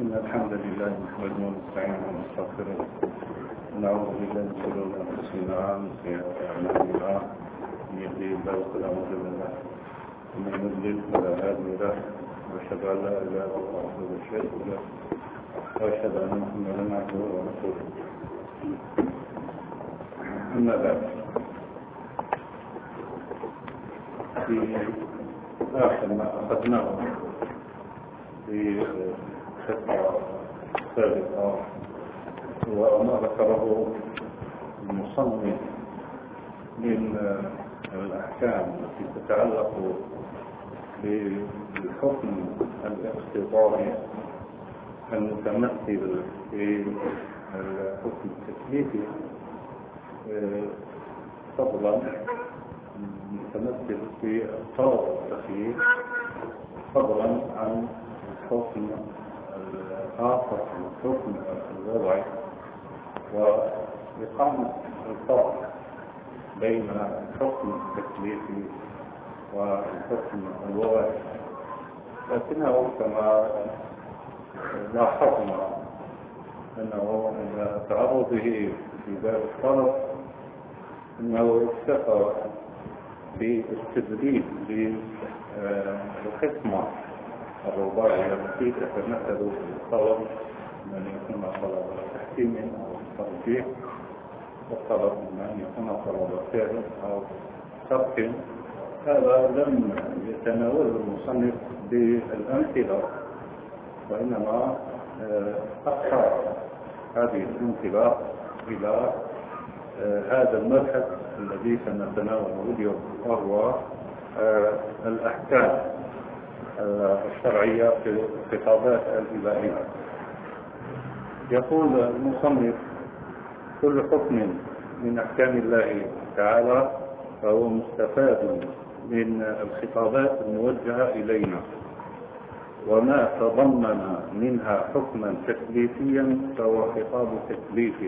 إن الحمد لله نحمده ونستعينه ونستغفره ونعوذ بالله من شرور أنفسنا ومن سيئات أعمالنا من يهده الله فلا مضل له ومن يضلل فلا هادي له وأشهد أن لا إله إلا الله وحده لا شريك له وأشهد أن محمدا عبده ورسوله. أما بعد، في آخر ما أخذناه في خطة سابقة وما ذكره المصنف من الأحكام التي تتعلق بالحكم الاقتضائي المتمثل في الحكم التكليفي، فضلا متمثل في الطلب التخيير، فضلا عن الحكم الآخر الحكم الوضعي، وإقامة الفرق بين الحكم التكليفي والحكم الوضعي. لكنه كما لاحظنا أنه عند تعرضه في باب الطلب أنه اكتفى باستدلال بالقسمة الرباعية التي تتمثل في الطلب من يكون طلب تحكيم أو ترجيح، والطلب من يكون طلب فعل أو ترك. هذا لم يتناوله المصنف بالأمثلة، وإنما أخر هذه الأمثلة إلى هذا المبحث الذي سنتناوله اليوم، وهو الأحكام الشرعية في الخطابات الإلهية. يقول المصنف: كل حكم من أحكام الله تعالى فهو مستفاد من الخطابات الموجهة إلينا، وما تضمن منها حكما تكليفيا فهو خطاب تكليفي،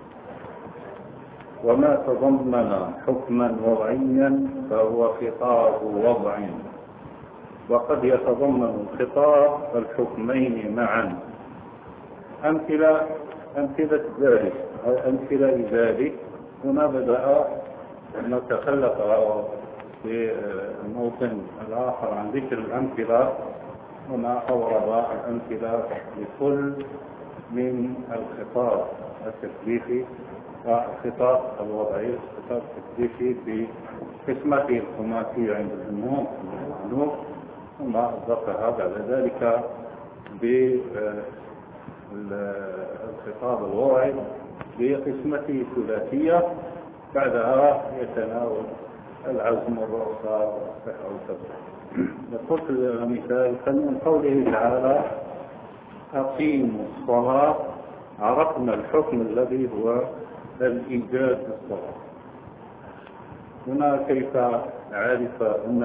وما تضمن حكما وضعيا فهو خطاب وضع، وقد يتضمن الخطاب الحكمين معا. أمثلة ذلك أو أمثلة ذلك. هنا بدأ نتخلف في الموطن الآخر عن ذكر الأمثلة. هنا أورد الأمثلة لكل من الخطاب التكليفي والخطاب الوضعي. الخطاب التكليفي بقسمته الخماسية عند الجمهور، ثم ذكرها بعد ذلك بالخطاب الوضعي بقسمته الثلاثية، بعدها يتناول العزم والرؤساء والصحة والتبع. قلت مثال من قوله تعالى: أقيموا الصلاة. عرفنا الحكم الذي هو الإيجاد بالصلاة. هنا كيف عرف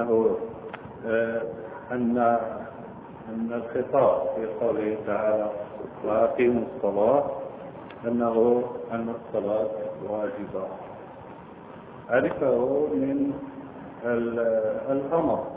أن الخطاب في قوله تعالى وأقيموا الصلاة أن الصلاة واجبة؟ عرفه من الأمر،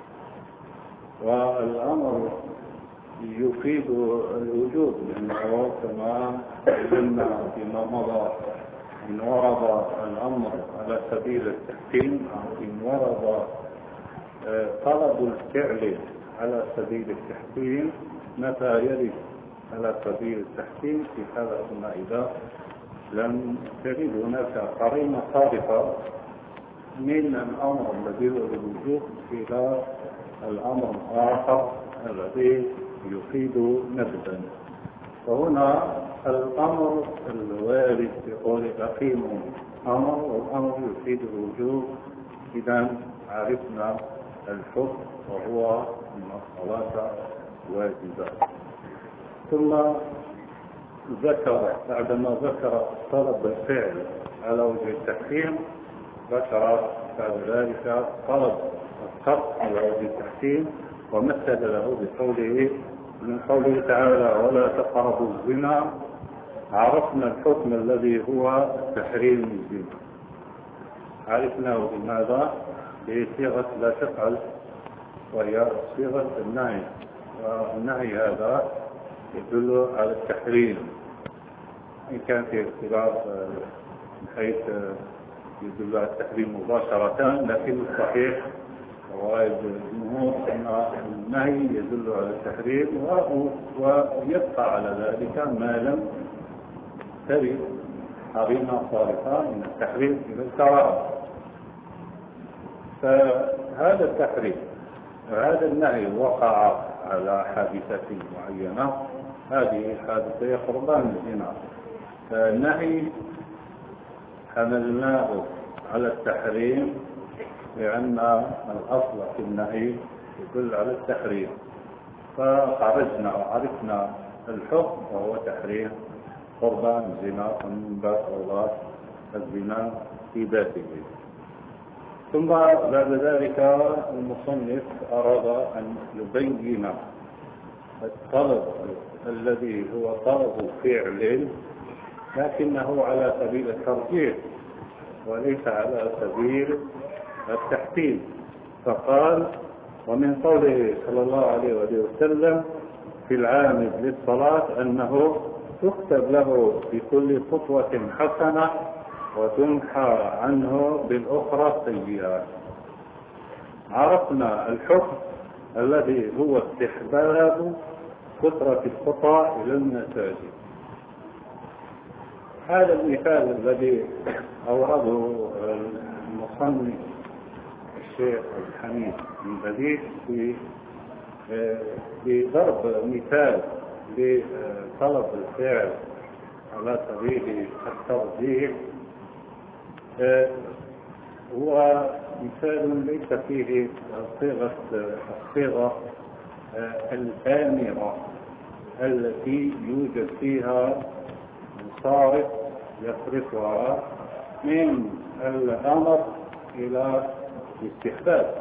والأمر يفيد الوجود، لأنه كما قلنا فيما مضى إن ورد الأمر على سبيل التحكيم، أو إن ورد طلب الفعل على سبيل التحكيم، متى يرد على سبيل التحكيم؟ في حالة ما إذا لم تجد هناك قرينة صارفة من الأمر الذي هو الوجود إلى الأمر الآخر الذي يفيد نبذا. وهنا الأمر الوارد يقول أقيموا أمر، والأمر يفيد الوجوب. إذا عرفنا الحكم وهو أن الصلاة واجبة. ثم ذكر بعدما ذكر طلب الفعل على وجه التحكيم، ذكر بعد ذلك طلب الترك على وجه التحكيم، ومثل له بقوله من قوله تعالى: ولا تقربوا الزنا. عرفنا الحكم الذي هو تحريم الزنا، عرفناه بماذا؟ بصيغة لا تفعل، وهي صيغة النهي. والنهي هذا يدل على التحريم، إن كان في اختلاف من حيث يدل على التحريم مباشرة، لكن الصحيح رواية الجمهور أن النهي يدل على التحريم، ويبقى على ذلك ما لم ترد قرينة صارفة من التحريم إلى الكراهة. فهذا التحريم هذا النهي وقع على حادثة معينة، هذه حادثة قربان الزنا، فالنهي حملناه على التحريم لأن الأصل في النهي يدل على التحريم، فخرجنا وعرفنا الحكم وهو تحريم قربان الزنا، ومن باب أولى الزنا في ذاته. ثم بعد ذلك المصنف أراد أن يبين الطلب الذي هو طلب فعل، لكنه على سبيل الترجيح وليس على سبيل التحسين، فقال: ومن قوله صلى الله عليه وسلم في العامد للصلاة أنه تكتب له في كل خطوة حسنة وتمحى عنه بالأخرى سيئات. عرفنا الحكم الذي هو استحباب كثرة الخطى إلى المساجد. هذا المثال الذي أورده المصنف الشيخ الحميد بن بديع بضرب مثال لطلب الفعل على سبيل الترجيح هو مثال ليس فيه الصيغة الآمرة التي يوجد فيها صارف يصرفها من الأمر إلى الاستحباب،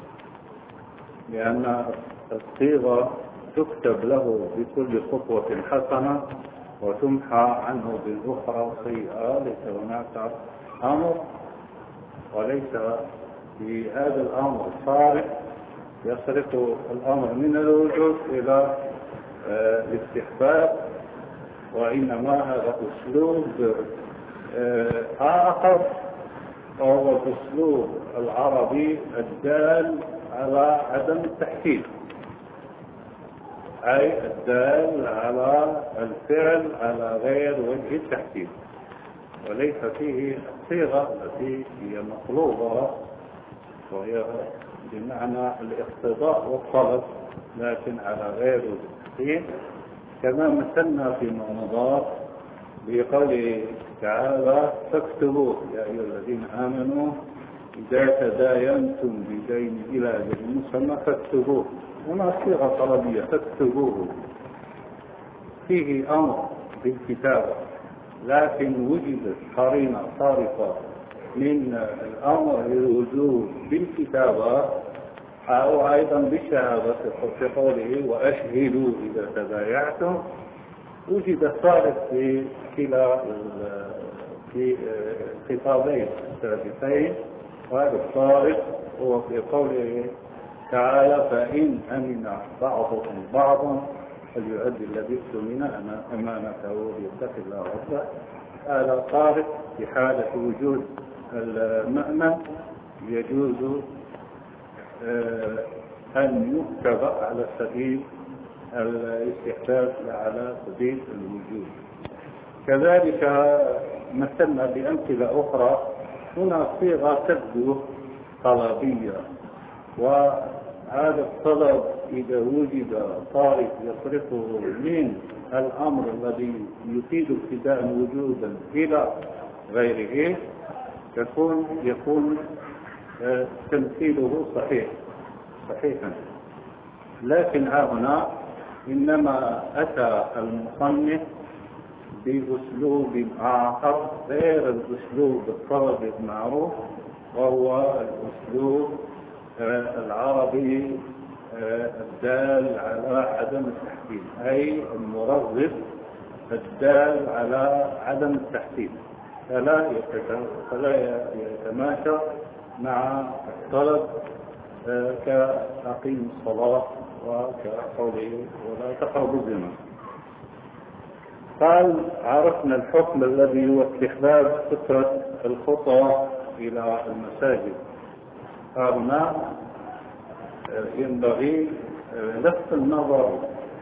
لأن الصيغة تكتب له بكل خطوة حسنة وتمحى عنه بالأخرى سيئة، ليس هناك أمر وليس في هذا الأمر صارف يصرف الأمر من الوجود إلى الاستحباب، وإنما هذا أسلوب آخر، وهو الأسلوب العربي الدال على عدم التحكيم، أي الدال على الفعل على غير وجه التحكيم، وليس فيه الصيغة التي هي مطلوبة وهي بمعنى الاقتضاء والطلب، لكن على غير وجه التحكيم، كما مثلنا فيما مضى بقوله تعالى: فاكتبوا يا أيها الذين آمنوا إذا تداينتم بدين إلى أجل مسمى فاكتبوه. هنا صيغة طلبية فاكتبوه، فيه أمر بالكتابة، لكن وجدت قرينة صارفة من الأمر للوجوب بالكتابة أو أيضا بالشهادة في قوله وأشهدوا إذا تبايعتم. وجد صارف في كلا في خطابين سابقين، وهذا الصارف هو في قوله تعالى: فإن أمن بعضكم بعضا فليؤدي الذي اؤتمن أمانته ويتق الله ربه. هذا صارف في حالة وجود المأمن يجوز أن يكتب على سبيل الاستحباب لا على سبيل الوجوب. كذلك مثلنا بأمثلة أخرى. هنا صيغة تبدو طلبية، وهذا الطلب إذا وجد صارف يصرفه من الأمر الذي يفيد ابتداء وجودا إلى غيره يكون تمثيله صحيحا. لكن هنا إنما أتى المصنف بأسلوب آخر غير الأسلوب الطلب المعروف، وهو الأسلوب العربي الدال على عدم التحكيم، أي المرغب الدال على عدم التحكيم، فلا يتماشى مع الطلب كأقيم الصلاة وكقوله ولا تقربوا الزنا. قال عرفنا الحكم الذي هو استحباب كثرة الخطى إلى المساجد. هنا ينبغي لفت النظر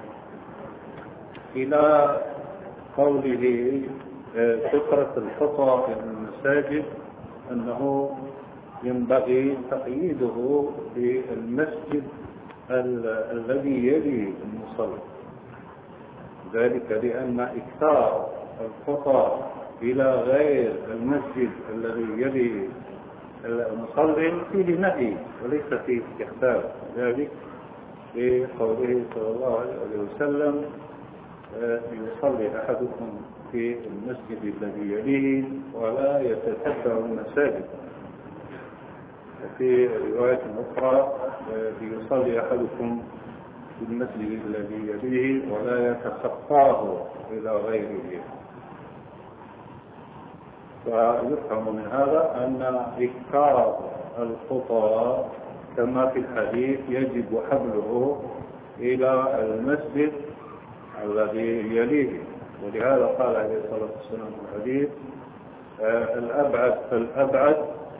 إلى قوله كثرة الخطى إلى المساجد، أنه ينبغي تقييده بالمسجد الذي يلي المصلي، ذلك لأن إكثار الخطى إلى غير المسجد الذي يلي المصلي فيه نهي وليس فيه استحباب، ذلك بقوله صلى الله عليه وسلم يصلي أحدكم في المسجد الذي يليه ولا يتتبع المساجد. في رواية أخرى يصلي أحدكم في المسجد الذي يليه ولا يتخطاه إلى غيره. فيفهم من هذا أن إكثار الخطى كما في الحديث يجب حمله إلى المسجد الذي يليه، ولهذا قال عليه الصلاة والسلام في الحديث الأبعد فالأبعد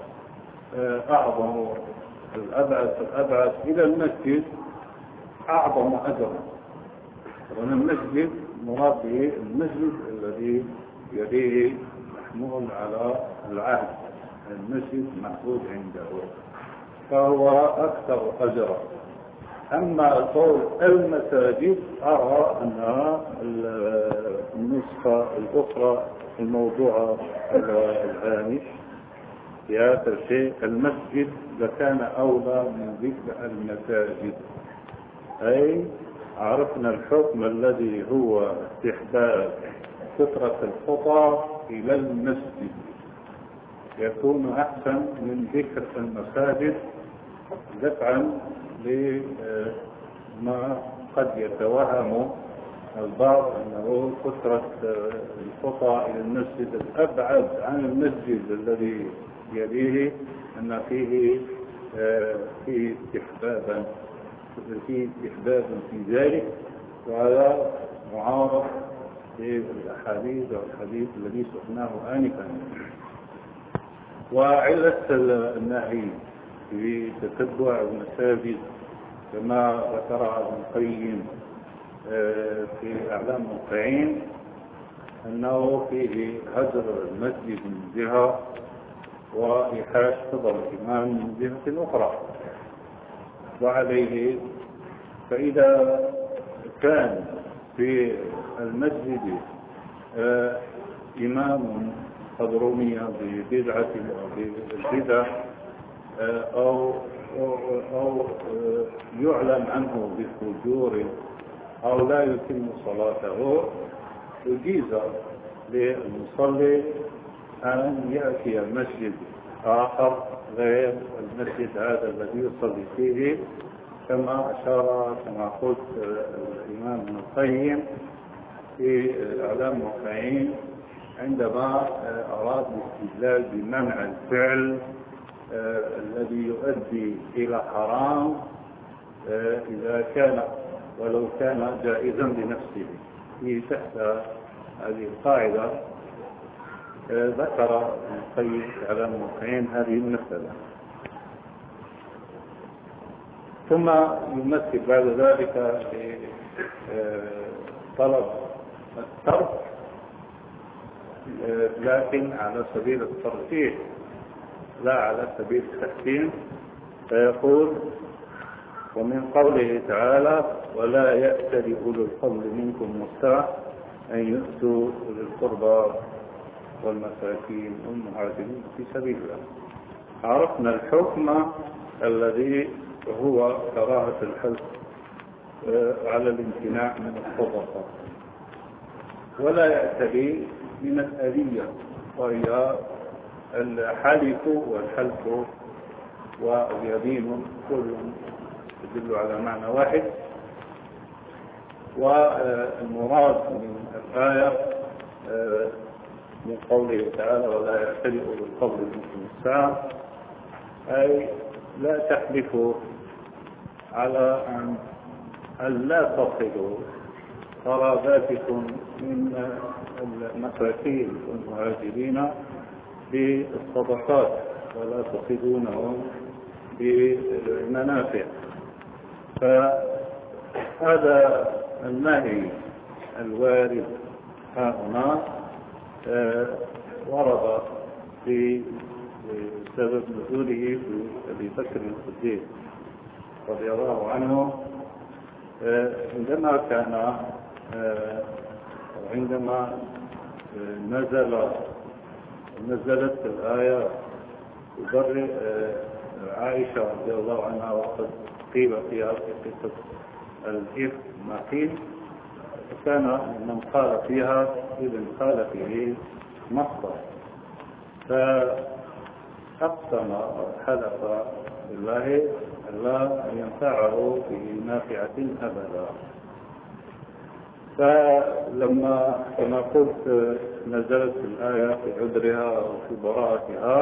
أعظم، الأبعد إلى المسجد أعظم أجرا. وأن المسجد مراد به المسجد الذي يليه محمول على العهد، المسجد محدود عنده فهو أكثر أجرا. أما قول المساجد أرى أنها النسخة الأخرى الموضوعة على الهامش في هذا الشيء المسجد لكان أولى من ذكر المساجد، أي عرفنا الحكم الذي هو استحباب كثرة الخطى إلى المسجد يكون أحسن من ذكر المساجد دفعا لما قد يتوهم البعض أنه كثرة الخطى إلى المسجد الأبعد عن المسجد الذي يليه أن فيه استحبابا في ذلك، وهذا معارض بالأحاديث والحديث الذي سمعناه آنفا. وعلة النهي في تتبع المساجد كما ذكر ابن القيم في أعلام الموقعين أنه فيه هجر المسجد من جهة وإيحاش فضل الإمام من جهة أخرى. وعليه فإذا كان في المسجد إمام قد رمي ببدعة أو بالبدع أو يعلم عنه بفجور أو لا يتم صلاته، يجيز للمصلي أن يأتي مسجد آخر غير المسجد هذا الذي يصلي فيه، كما أشار كما قلت الإمام ابن القيم في أعلام الموقعين عندما أراد الاستدلال بمنع الفعل الذي يؤدي إلى حرام إذا كان ولو كان جائزا لنفسه. في تحت هذه القاعدة ذكر ابن القيم في أعلام الموقعين هذه المسألة، ثم يمثل بعد ذلك طلب الترك لكن على سبيل الترفيه لا على سبيل التحسين، فيقول ومن قوله تعالى ولا يأتل أولو الفضل منكم والسعة أن يؤتوا أولي القربى والمساكين والمهاجرين في سبيل الله. عرفنا الحكم الذي هو كراهة الحلف على الامتناع من الصدقة، ولا يأتلي من الآلية وهي الحلف والحلف واليمين كل يدل على معنى واحد. والمراد من الآية من قوله تعالى ولا يأتل أولو الفضل منكم والسعة أي لا تحلفوا على أن لا تصلوا قراباتكم من المساكين والمهاجرين بالصدقات ولا تأخذونهم بالمنافع. فهذا النهي الوارد هنا ورد في سبب نزوله في أبي بكر الصديق رضي الله عنه عندما نزلت الآية تبرئ عائشة رضي الله عنها، وقد قيل فيها في قصة الإفك ما قيل، كان من قال فيها ابن خالته مصدر، فأقسم حلف بالله لا ينفعه بنافعة أبدا. فلما كما قلت نزلت الآية في عذرها وفي براءتها،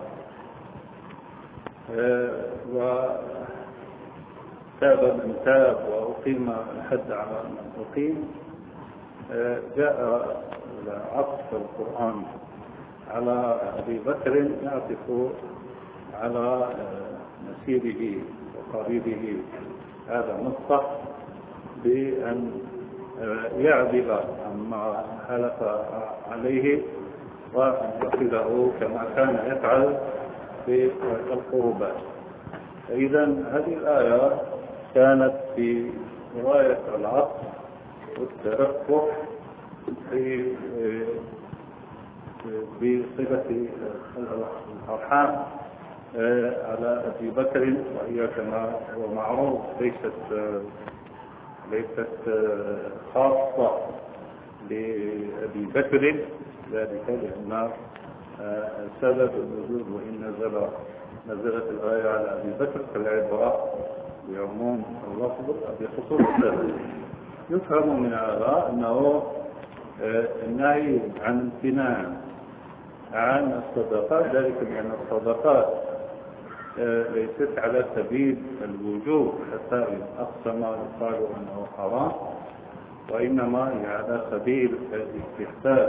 وتاب من تاب وأقيم الحد على من أقيم، جاء عطف القرآن على أبي بكر يعطف على نسيبه وقريبه هذا النصح بأن يعدل عما حلف عليه وأن يأخذه كما كان يفعل في القربات. فإذا هذه الآية كانت في رواية العطف والترفق بصفة الأرحام على أبي بكر، وهي كما هو معروف ليست خاصة بأبي بكر، ذلك لأن سبب النزول وإن نزلت الآية على أبي بكر فالعبرة بعموم اللفظ بخصوص السبب. يفهم من هذا أنه النهي عن امتناع عن الصدقات، ذلك لأن الصدقات ليست على سبيل الوجوب حتى أقسم يقال أنه حرام، وإنما هي على سبيل الاستحباب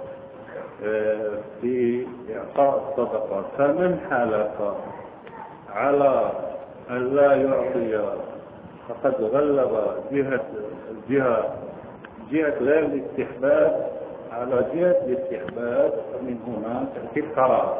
في إعطاء الصدقات. فمن حلف على أن لا يعطي فقد غلب جهة لا الاستحباب على جهة الاستحباب، ومن هنا تأتي الكراهة.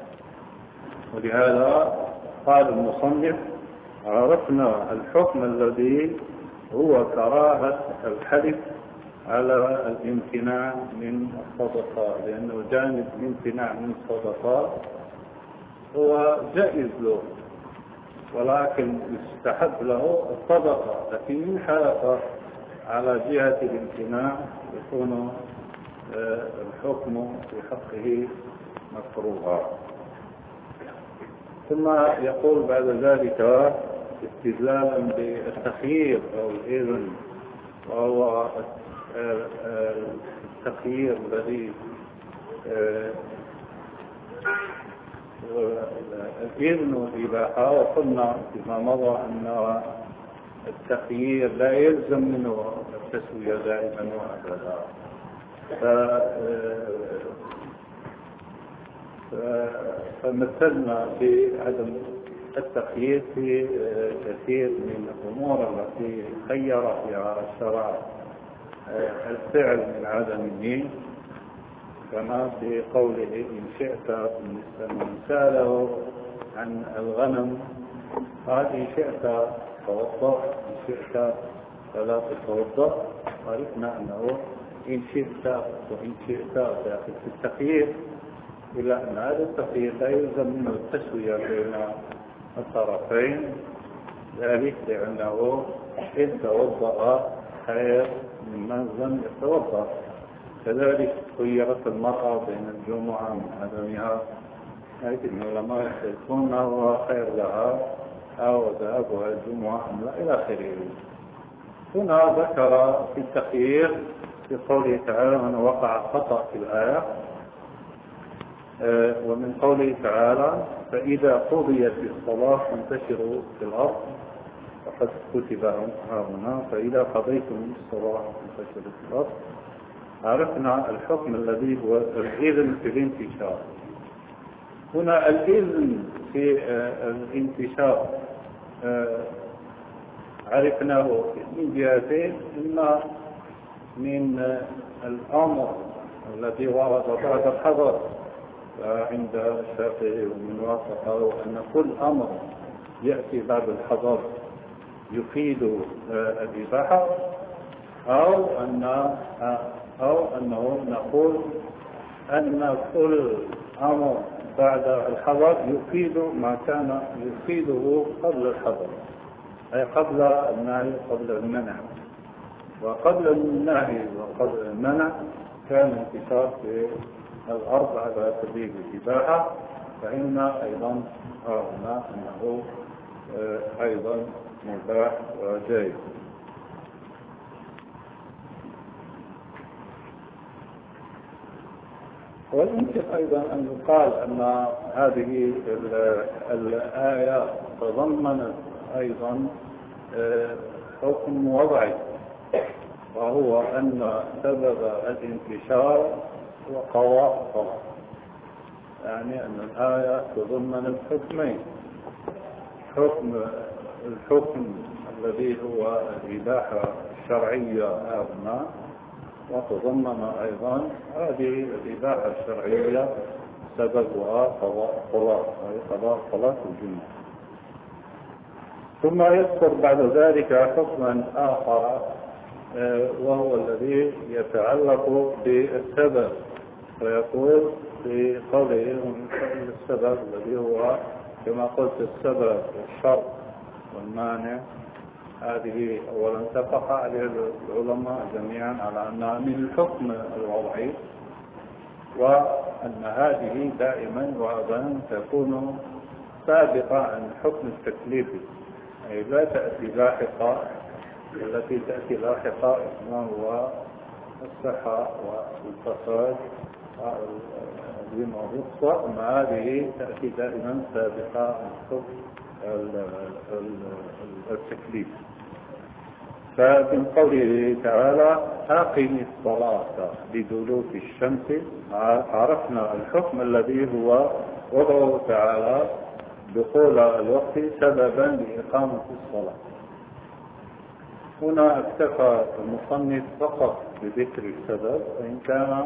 ولهذا قال المصنف: عرفنا الحكم الذي هو كراهة الحلف على الامتناع من الصدقات، لأنه جانب الامتناع من الصدقات هو جائز له، ولكن يستحب له الصدقة، لكن إن حلف على جهة الامتناع يكون الحكم في حقه مكروها. ثم يقول بعد ذلك استدلالا بالتخيير أو الإذن، وهو التخيير الذي الإذن والإباحة. وقلنا فيما مضى أن التخيير لا يلزم منه التسوية دائما وأبدا، فمثلنا بعدم التخيير في كثير من الأمور التي خير فيها الشرع الفعل من عدمه، كما في قوله: إن شئت من سأله عن الغنم قال إن شئت توضأ، إن شئت فلا تتوضأ. عرفنا أنه إن شئت وإن شئت داخل في التخيير، إلا أن هذا التخيير لا يلزم منه التسوية بين الطرفين، ذلك لأنه إن توضأ خير ممن لم يتوضأ. كذلك خيرت المرأة بين الجمعة من عدمها، لكن العلماء يختلفون هو خير لها أو ذهابها الجمعة أم لا إلى آخره. هنا ذكر في التخيير في قوله تعالى أن وقع خطأ في الآية، ومن قوله تعالى: فإذا قضيت الصلاة فانتشروا في الأرض قد كتب هنا: فإذا قضيتم الصلاة فانتشروا في الأرض. عرفنا الحكم الذي هو الإذن في الانتشار. هنا الإذن في الانتشار عرفناه من جهتين: إما من الأمر الذي ورد بعد الحظر عند الشافعي ومن وافقه أن كل أمر يأتي بعد الحظر يفيد الإباحة، أو أنه نقول أن كل أمر بعد الحظر يفيد ما كان يفيده قبل الحظر، أي قبل النهي قبل المنع. وقبل النهي وقبل المنع كان انتشار في الأرض على سبيل الإباحة، فإن أيضا هنا أنه أيضا مباح وجائز. ويمكن أيضا أن يقال أن هذه الآية تضمنت أيضا حكم وضعي، وهو أن سبب الانتشار هو قضاء الصلاة. يعني أن الآية تضمن الحكمين: الحكم الذي هو الإباحة الشرعية هنا، وتضمن أيضا هذه الإباحة الشرعية سببها قضاء الصلاة، أي قضاء صلاة الجمعة. ثم يذكر بعد ذلك حكما آخر، وهو الذي يتعلق بالسبب، فيقول في قوله السبب الذي هو كما قلت السبب والشرط والمانع. هذه أولا اتفق عليه العلماء جميعا على أنها من الحكم الوضعي، وأن هذه دائما وأبدا تكون سابقة عن الحكم التكليفي، أي لا تأتي لاحقة. التي تأتي لاحقة ما هو الصحة والفساد والرخصة، أما هذه تأتي دائما سابقة عن الحكم التكليف. فمن قوله تعالى: أقم الصلاة لدلوك الشمس، عرفنا الحكم الذي هو وضعه تعالى دخول الوقت سببا لإقامة الصلاة. هنا اكتفى المصنف فقط بذكر السبب، وإن كان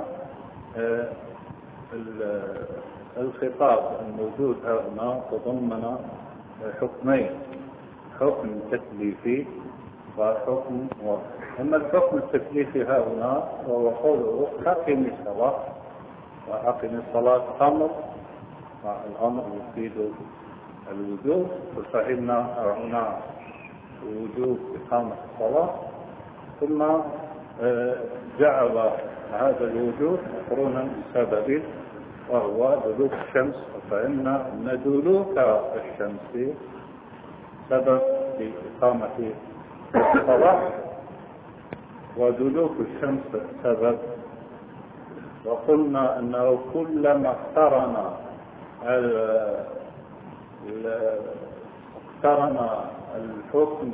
الخطاب الموجود هنا تضمن حكمين: حكم تكليفي وحكم وضعي. أما الحكم التكليفي هنا وهو قوله: أقم الصلاة. وأقم الصلاة أمر، والأمر يفيد الوجوب، ففهمنا هنا وجوب إقامة الصلاة، ثم جعل هذا الوجوب مقرونا بسببه وهو دلوك الشمس، فإن دلوك الشمس سبب في إقامة الصلاة، ودلوك الشمس سبب. وقلنا أنه كلما اقترن الحكم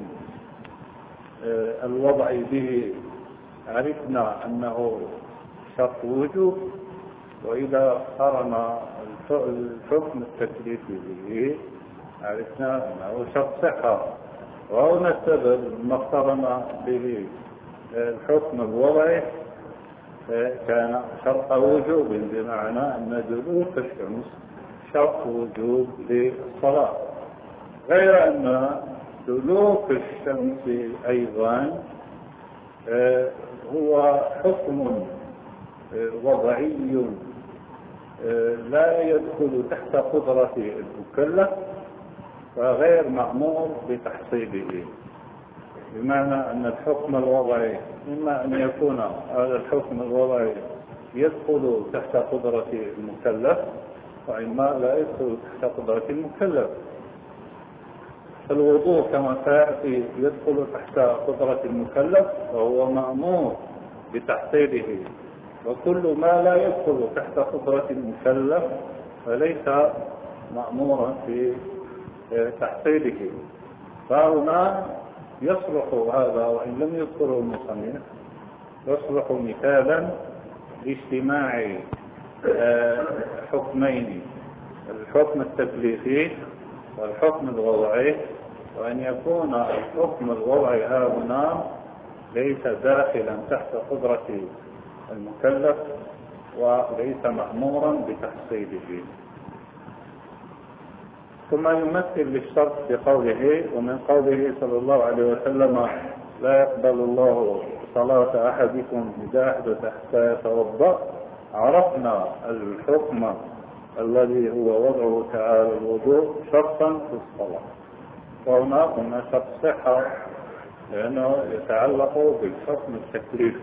الوضعي به عرفنا أنه شرط وجوب، وإذا اقترن الحكم التكليفي به عرفنا أنه شرط صحة. وهنا السبب ما اقترن به الحكم الوضعي كان شرط وجوب، بمعنى أن دلوك الشمس شرط وجوب للصلاة، غير أن دلوك الشمس أيضا هو حكم وضعي لا يدخل تحت قدرة المكلف، فغير مأمور بتحصيله. بمعنى أن الحكم الوضعي إما أن يكون هذا الحكم الوضعي يدخل تحت قدرة المكلف، وإما لا يدخل تحت قدرة المكلف. الوضوء كما سيأتي يدخل تحت قدرة المكلف وهو مأمور بتحصيله، وكل ما لا يدخل تحت قدرة المكلف فليس مأمورا في تحصيله. فهنا يصلح هذا وإن لم يذكره المصنف، يصلح مثالا لاجتماع حكمين، الحكم التكليفي والحكم الوضعي، وأن يكون الحكم الوضعي هنا ليس داخلا تحت قدرة المكلف وليس مأمورا بتحصيله. ثم يمثل للشرط بقوله: ومن قوله صلى الله عليه وسلم: لا يقبل الله صلاة أحدكم إذا أحدث حتى يتوضأ. عرفنا الحكم الذي هو وضعه تعالى الوضوء شرطا في الصلاة، وهنا قلنا شرط صحة لأنه يتعلق بالحكم التكليفي،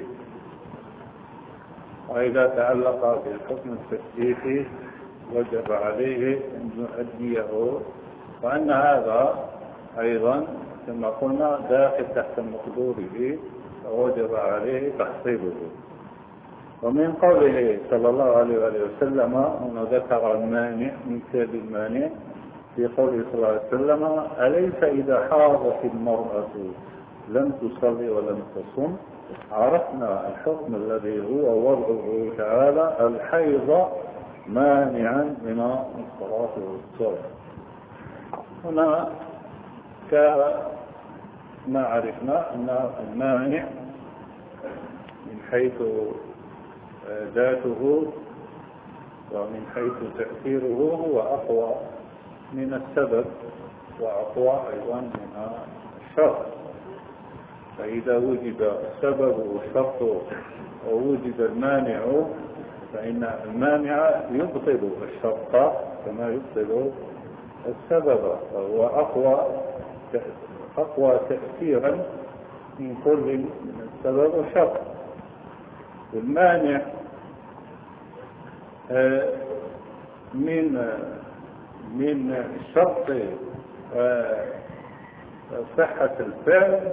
وإذا تعلق بالحكم التكليفي وجب عليه أن يؤديه، وأن هذا أيضا كما قلنا داخل تحت مقدوره ووجب عليه تحصيله. ومن قوله صلى الله عليه وسلم هنا ذكر المانع من كتاب المانع في قوله صلى الله عليه وسلم: أليس إذا حاضت المرأة لم تصلي ولم تصم. عرفنا الحكم الذي هو وضعه تعالى الحيض مانعا من الصلاة والصوم. هنا كما عرفنا أن المانع من حيث ذاته ومن حيث تأثيره هو أقوى من السبب وأقوى أيضا من الشرط، فإذا وجد السبب والشرط ووجد المانع فإن المانع يبطل الشرط كما يبطل السبب، فهو أقوى تأثيرا من كل من السبب والشرط. المانع من الشرط صحة الفعل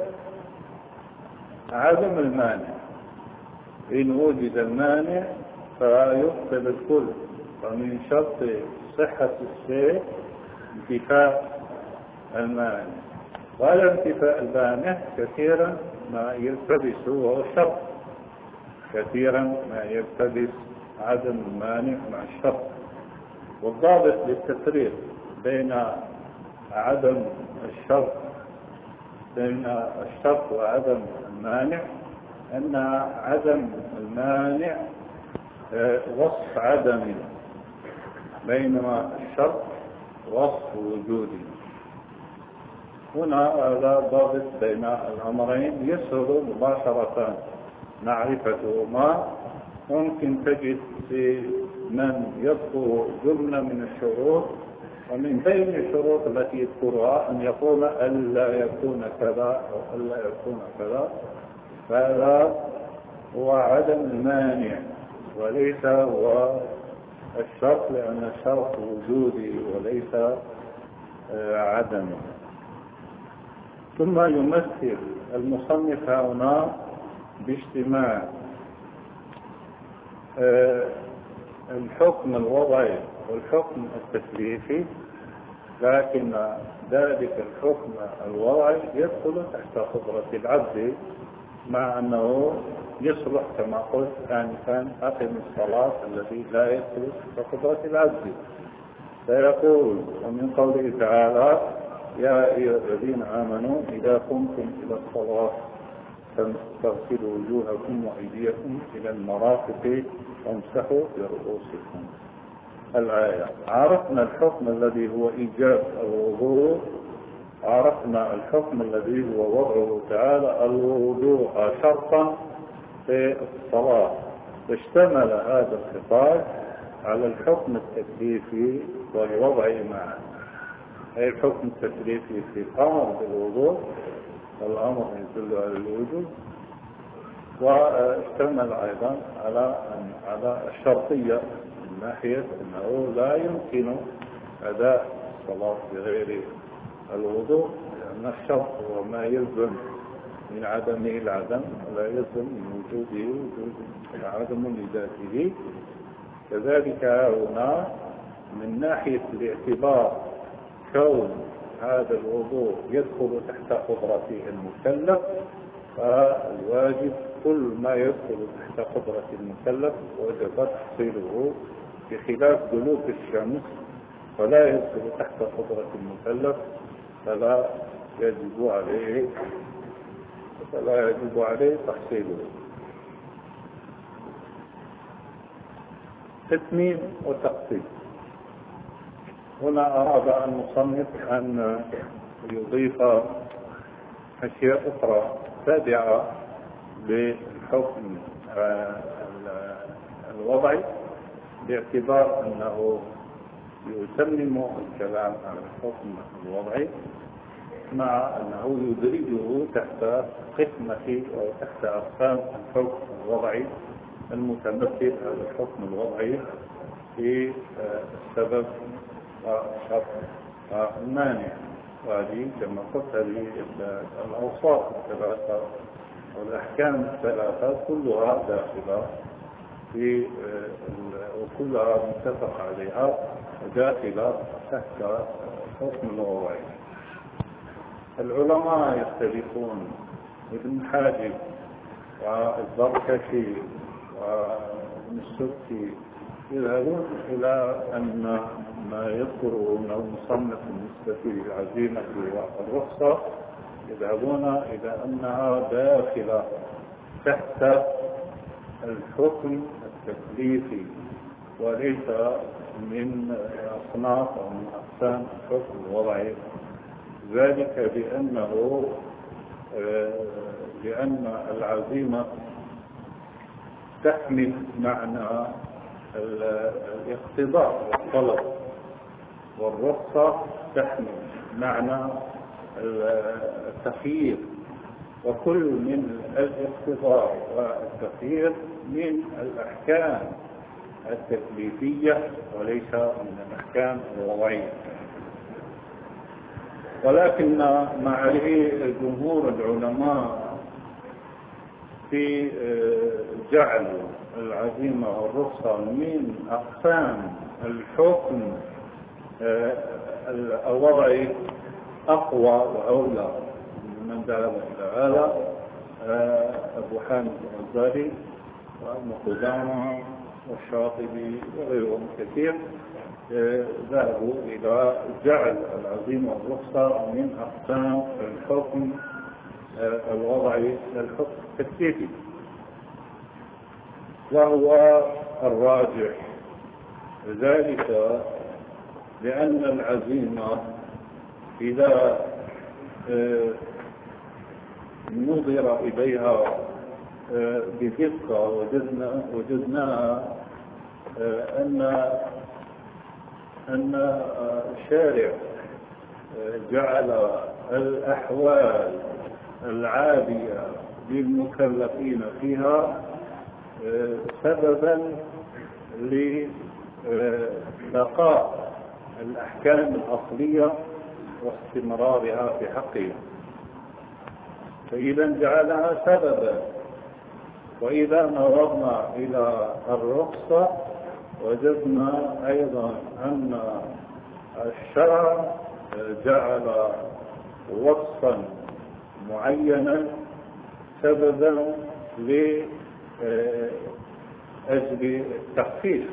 عدم المانع. إن وجد المانع فيبطل الكل، ومن شرط صحة الشيء انتفاء المانع، وعلى انتفاء المانع كثيرا ما يلتبس وهو الشرط، كثيرا ما يلتبس عدم المانع مع الشرط. والضابط للتفريق بين عدم الشرط وعدم المانع أن عدم المانع وصف عدمي، بينما الشرط وصف وجودي. هنا هذا ضابط بين الأمرين يسهل مباشرة معرفتهما. ممكن تجد في من يذكر جملة من الشروط، ومن بين الشروط التي يذكرها أن يقول ألا يكون كذا أو ألا يكون كذا، فهذا هو عدم المانع وليس هو الشرط، لأن الشرط وجودي وليس عدم. ثم يمثل المصنف هنا باجتماع الحكم الوضعي والحكم التكليفي، لكن ذلك الحكم الوضعي يدخل تحت قدرة العبد، مع أنه يصلح كما قلت آنفا أقم الصلاة الذي لا يدخل تحت قدرة العبد. فيقول: ومن قوله تعالى: يا أيها الذين آمنوا إذا قمتم إلى الصلاة فاغسلوا وجوهكم وأيديكم إلى المرافق وامسحوا برؤوسكم. الآية. عرفنا الحكم الذي هو إيجاب الوضوء، عرفنا الحكم الذي هو وضعه تعالى الوضوء شرطا في الصلاة، فاشتمل هذا الخطاب على الحكم التكليفي والوضع معا، أي الحكم التكليفي في الأمر بالوضوء، والأمر يدل على الوجوب، واشتمل أيضا على الشرطية من ناحية أنه لا يمكن أداء الصلاة بغير الوضوء، لأن الشرط هو ما يلزم من عدمه العدم، ولا يلزم من وجوده وجود عدم لذاته. كذلك هنا من ناحية الاعتبار كون هذا الوضوء يدخل تحت قدرة المكلف، فالواجب كل ما يدخل تحت قدرة المكلف وجب تحصيله، بخلاف دلوك الشمس فلا يدخل تحت قدرة المكلف فلا يجب عليه تحصيله. تتميم وتقسيم. هنا أراد المصنف أن يضيف أشياء أخرى تابعة للحكم الوضعي، باعتبار أنه يتمم الكلام على الحكم الوضعي مع أنه يدرجه تحت قسمة أو تحت أقسام الحكم الوضعي المتمثل هذا الحكم الوضعي في السبب والشرط والمانع، وهذه كما قلت هذه الأوصاف الثلاثة والأحكام الثلاثة كلها داخلة في وكلها متفق عليها داخلة تحت الحكم الوضعي. العلماء يختلفون، ابن حاجب والزركشي وابن السبكي يذهبون إلى أن ما يذكره المصنف بالنسبة للعزيمة والرخصة يذهبون إلى أنها داخلة تحت الحكم التكليفي وليس من أصناف أو من أقسام الحكم الوضعي، ذلك لأن العزيمة تحمل معنى الاقتضاء والطلب، والرخصة تحمل معنى التخيير، وكل من الاقتضاء والتخيير من الأحكام التكليفية وليس من الأحكام الوضعية. ولكن ما عليه جمهور العلماء في جعل العزيمة والرخصة من أقسام الحكم الوضعي أقوى وأولى من ذهب إلى هذا أبو حامد الغزالي وابن قدامة والشاطبي وغيرهم كثير، ذهبوا إلى جعل العزيمة والرخصة من أقسام الحكم الوضعي للحكم التكليفي، وهو الراجح، ذلك لأن العزيمة إذا نظر إليها بدقة وجدنا أن الشارع جعل الأحوال العادية للمكلفين فيها سببا لبقاء الأحكام الأصلية واستمرارها في حقهم، فإذا جعلها سببا. وإذا نظرنا إلى الرخصة وجدنا أيضا أن الشرع جعل وصفا معينا سببا لأجل التخفيف،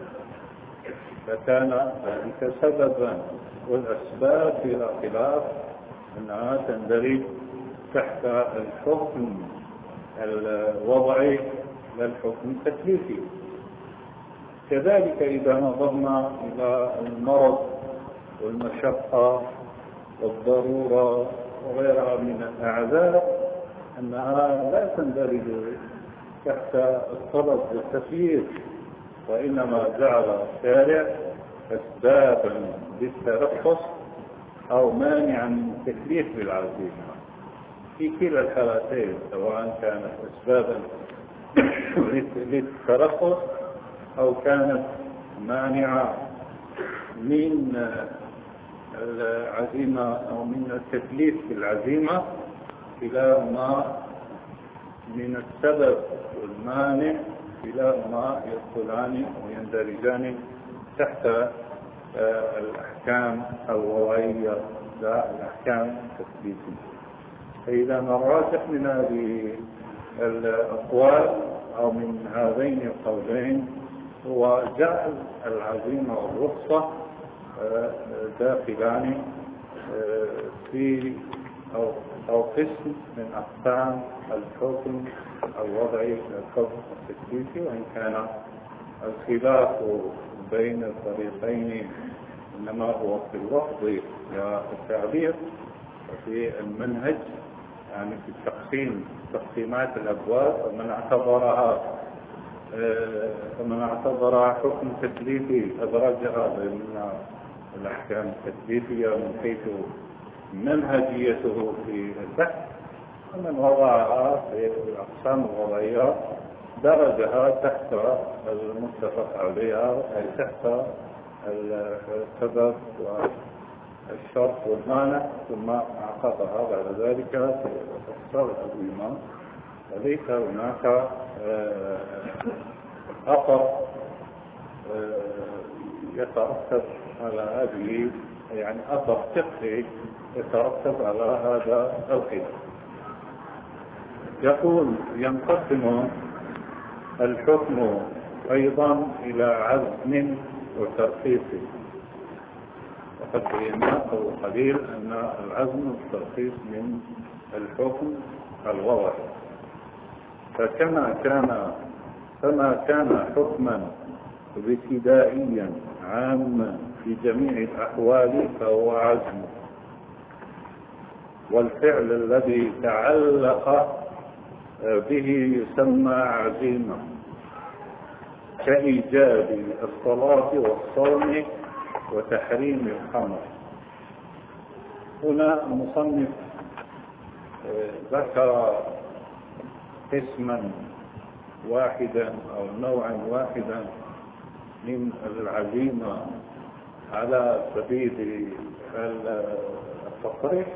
فكان ذلك سببا، والأسباب بلا خلاف أنها تندرج تحت الحكم الوضعي للحكم التكليفي. كذلك إذا نظرنا إلى المرض والمشقة والضرورة وغيرها من الأعذار أنها لا تندرج تحت الطلب والتكليف، وإنما جعل الشارع أسبابا للترخص أو مانعا من التكليف بالعزيمة في كلا الحالتين، سواء كانت أسبابا للترخص أو كانت مانعة من العزيمة أو من التكليف بالعزيمة، كلاهما من السبب والمانع كلاهما يدخلان ويندرجان تحت الأحكام الوضعية للأحكام التثبيتية. فإذا الراجح من هذه الأقوال أو من هذين القولين هو جعل العزيمة والرخصة داخلان في أو قسم من أقسام الحكم الوضعي الحكم التكليفي، وإن كان الخلاف بين الطريقين إنما هو في اللفظ والتعبير وفي المنهج، يعني في التقسيم تقسيمات الأبواب. فمن اعتبرها حكم تكليفي أدرجها ضمن الأحكام التكليفية من حيث منهجيته في البحث، ومن وضعها في الأقسام الوضعية درجها تحت المتفق عليها، أي تحت السبب والشرط والمانع، ثم عقدها بعد ذلك في الأقسام العظيمة. وليس هناك أثر يترتب على هذه، يعني أثر فقهي يترتب على هذا الخلاف. يقول ينقسم الحكم أيضا إلى عزم وترخيص، وقد بينا قبل قليل أن العزم والترخيص من الحكم الوضعي. فما كان حكما ابتدائيا عاما في جميع الأحوال فهو عزم، والفعل الذي تعلق به يسمى عزيمة، كإيجاب الصلاة والصوم وتحريم الخمر. هنا المصنف ذكر قسما واحدا أو نوعا واحدا من العزيمة على سبيل التصريح،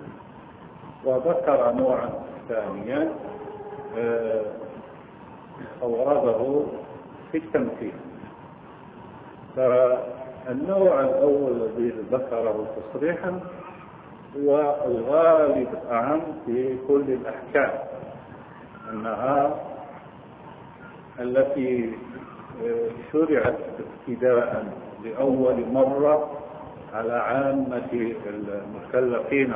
وذكر نوعا ثانيا أورده في التمثيل. فالنوع الأول الذي ذكره تصريحا هو الغالب أعم في كل الأحكام، أنها التي شرعت ابتداء لأول مرة على عامة المكلفين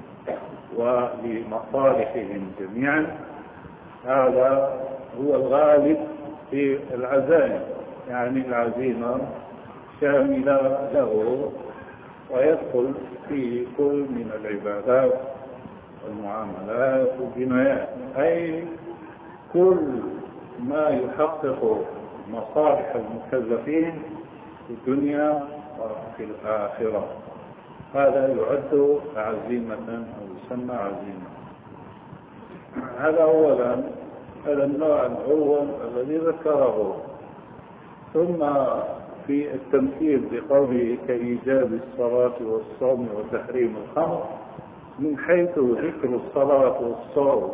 ولمصالحهم جميعا، هذا هو الغالب في العزائم. يعني العزيمة شاملة له ويدخل في كل من العبادات والمعاملات والجنايات، أي كل ما يحقق مصالح المكلفين في الدنيا وفي الآخرة، هذا يعد عزيمة أو يسمى عزيمة. هذا أولا، هذا النوع الأول الذي ذكره. ثم في التمثيل بقوله كإيجاب الصلاة والصوم وتحريم الخمر، من حيث ذكر الصلاة والصوم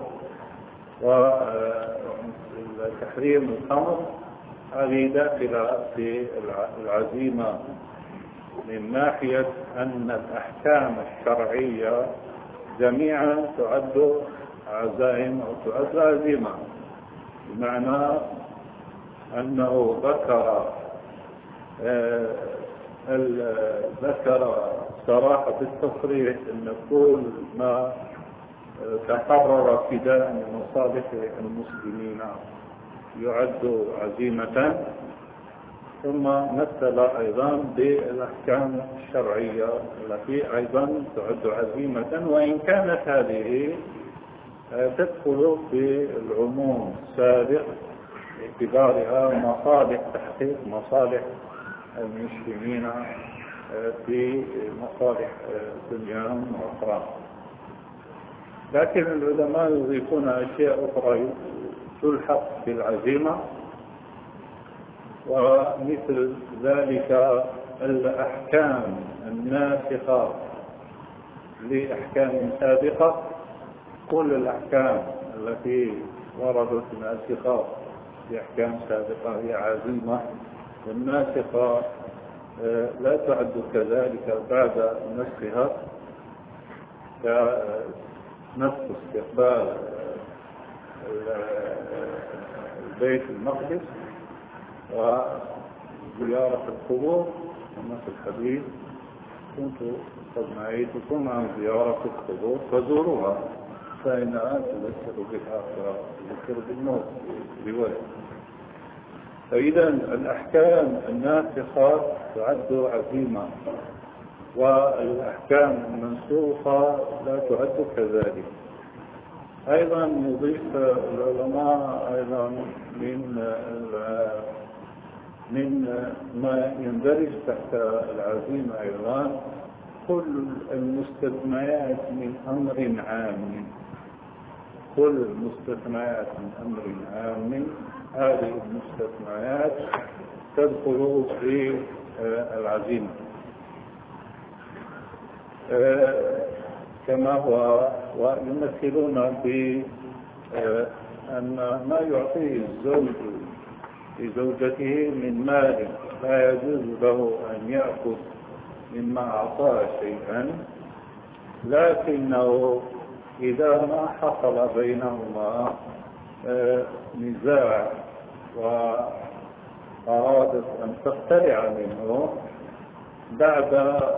وتحريم الخمر، هذه داخلة في العزيمة من ناحية أن الأحكام الشرعية جميعا تعد عزائم أو تعد عزيمة، بمعنى أنه ذكر صراحة التصريح أن كل ما تقرر ابتداء من مصالح المسلمين يعد عزيمة، ثم مثل أيضا بالأحكام الشرعية التي أيضا تعد عزيمة، وإن كانت هذه تدخل في العموم السابق باعتبارها مصالح، تحقيق مصالح المسلمين في مصالح دنياهم وأخراهم. لكن العلماء يضيفون أشياء أخرى تلحق بالعزيمة، ومثل ذلك الأحكام الناسخة لأحكام سابقة. كل الأحكام التي وردت ناسخة لأحكام سابقة هي عزيمة، والناسخة لا تعد كذلك بعد نسخها، كنفس استقبال البيت المقدس وزيارة القبور. كما في الحديث كنت قد نهيتكم عن زيارة القبور فزوروها فإنها تذكر بالآخرة تذكر بالموت بوجه. فإذا الأحكام الناسخة تعد عزيمة، والأحكام المنسوخة لا تعد كذلك. أيضا يضيف العلماء أيضا من ما يندرج تحت العزيمة أيضا كل المستثنيات من أمر عام. كل المستثنيات من أمر عام هذه المستثنيات تدخل في العزيمة، كما هو ويمثلون بأن ما يعطيه الزوج لزوجته من مال لا يجوز له أن يأخذ مما أعطاه شيئا، لكنه إذا ما حصل بينهما نزاع وأرادت أن تقتلع منه بعد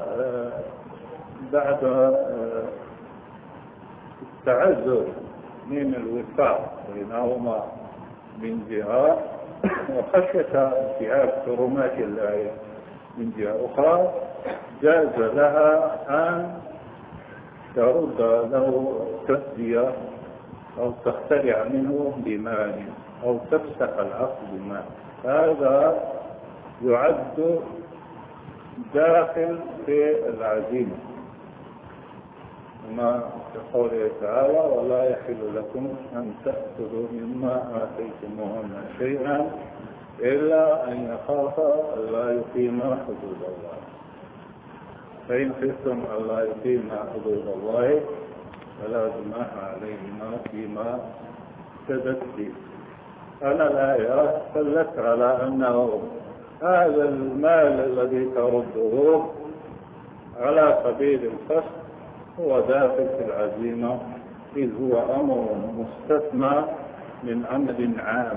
التعذر من الوفاق بينهما من جهة وخشية انتهاك حرمات الله من جهة أخرى، جاز لها أن ترد له تسدية أو تختلع منه بمال أو تفسخ العقد بمال. هذا يعد داخل في العزيمة، كما في قوله تعالى: ولا يحل لكم أن تأخذوا مما آتيتموهن شيئا إلا أن يخافا ألا يقيما حدود الله، فإن خفتم ألا يقيما حدود الله فلا جناح عليهما فيما افتدت به. أنا الآية دلت على أنه هذا المال الذي ترده على سبيل الفسخ هو داخل في العزيمة، إذ هو أمر مستثنى من أمر عام.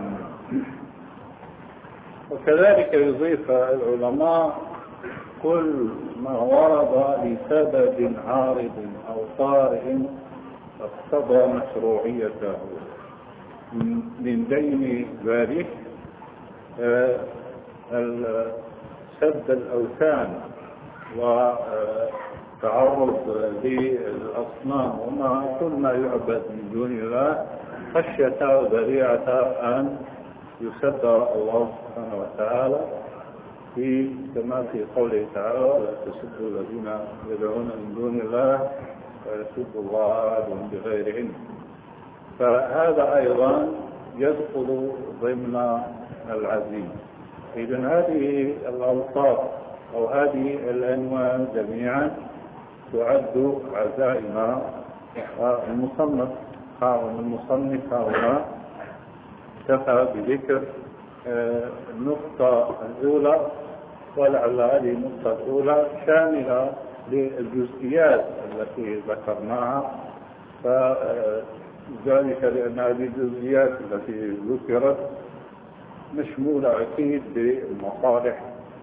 وكذلك يضيف العلماء كل ما ورد لسبب عارض أو طارئ اقتضى مشروعيته، من بين ذلك سد الأوثان وتعرض للأصنام وما كل ما يعبد من دون الله خشية ذريعة أن يسد الله سبحانه وتعالى، كما في قوله تعالى: لا تسبوا الذين يدعون من دون الله ويسبوا الله عدوا بغير علم. فهذا أيضا يدخل ضمن العزيمة. إذن هذه الأوصاف أو هذه الأنواع جميعا تعد عزائم. المصنف هنا كفى بذكر النقطة الأولى، ولعل هذه النقطة الأولى شاملة للجزئيات التي ذكرناها، فذلك لأن هذه الجزئيات التي ذكرت مشمولة أكيد بالمصالح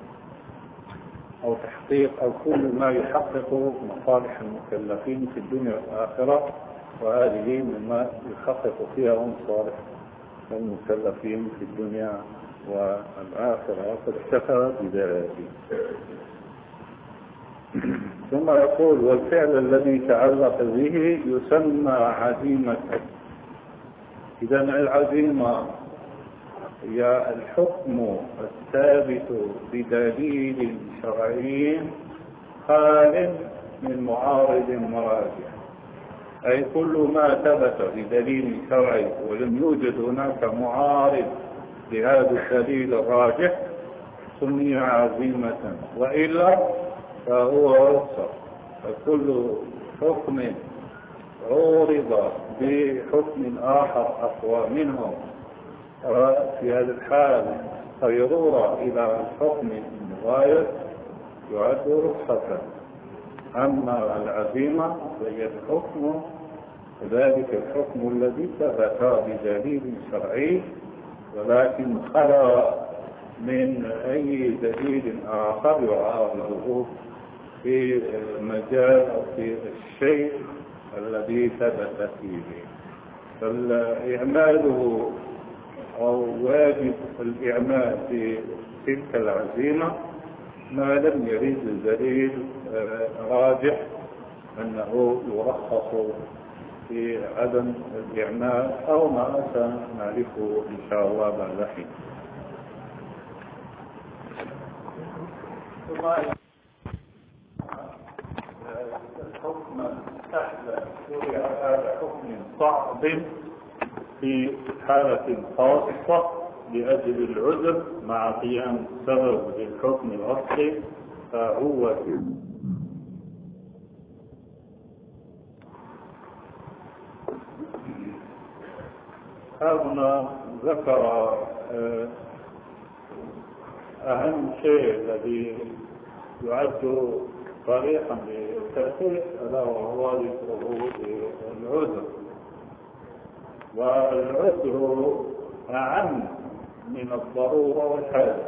أو تحقيق أو كل ما يحقق مصالح المكلفين في الدنيا والآخرة، وهذه مما يحقق فيها مصالح المكلفين في الدنيا والآخرة، قد اكتفى بذلك. ثم يقول: والفعل الذي تعلق به يسمى عزيمة. إذا العزيمة هي الحكم الثابت بدليل شرعي خال من معارض مراجع، أي كل ما ثبت بدليل شرعي ولم يوجد هناك معارض لهذا الدليل الراجح سمي عزيمة، وإلا فهو رخصة. فكل حكم عورض بحكم آخر أقوى منه، في هذا الحال خيرورة إلى الحكم المغاير، يعد رخصة. أما العزيمة فهي الحكم، ذلك الحكم الذي ثبت بدليل شرعي ولكن خلا من أي دليل آخر يعارضه في مجال أو في الشيء الذي ثبت فيه. فالإعمال أو واجب الإعمال في تلك العزيمة ما لم يرد دليل راجح أنه يرخص في عدم الإعمال أو ما سنعرفه إن شاء الله بعد حين. ثم الحكم الأحلى شرع هذا حكم صعب في حالة خاصة لأجل العذر مع قيام السبب للحكم الأصلي فهو هنا ذكر أهم شيء الذي يعد صريحا للتأسيس ألا وهو ذكره العذر، والعذر أعم من الضرورة والحاجة.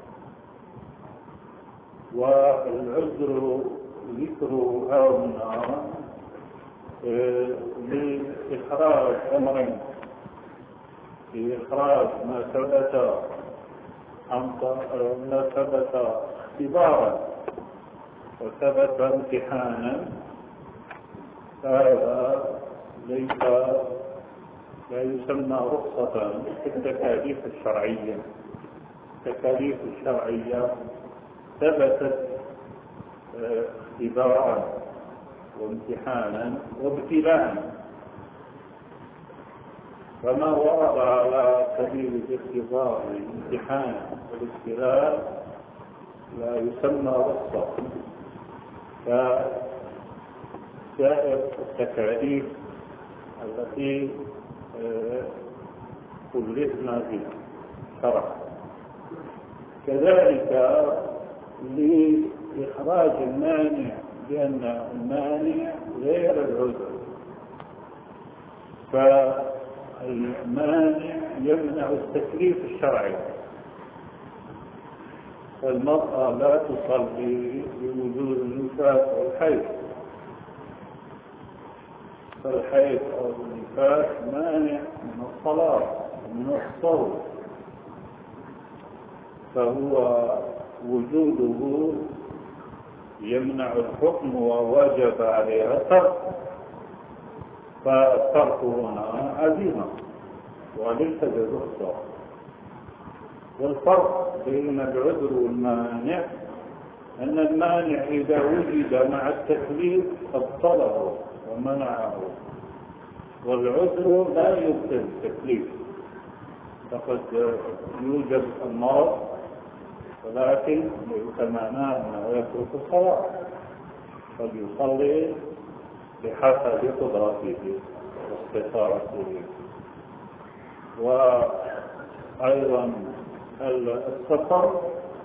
والعذر ذكره هنا لإخراج أمرين، في إخراج ما ثبت اختبارا وثبت امتحانا، فهذا لا يسمى رخصة في التكاليف الشرعية. التكاليف الشرعية ثبتت اختبارا وامتحانا وابتلاء، فما ورد على سبيل الاختبار والامتحان والابتلاء لا يسمى رخصة. فسائر التكاليف التي كلفنا بها شرعا كذلك لإخراج المانع، لأن المانع غير العذر، فالمانع يمنع التكليف الشرعي. فالمرأة لا تصلي بوجود النفاس أو الحيض، فالحيض أو النفاس مانع من الصلاة من الصوم، فهو وجوده يمنع الحكم ووجب عليها الترك، فالترك هنا عزيمة وليس برخصة. والفرق بين العذر والمانع أن المانع إذا وجد مع التكليف أبطله ومنعه، والعذر لا يبطل التكليف. فقد يوجد المرض ولكن ليس معناه أنه يترك الصلاة، قد يصلي بحسب قدرته واستطاعته. وأيضا السفر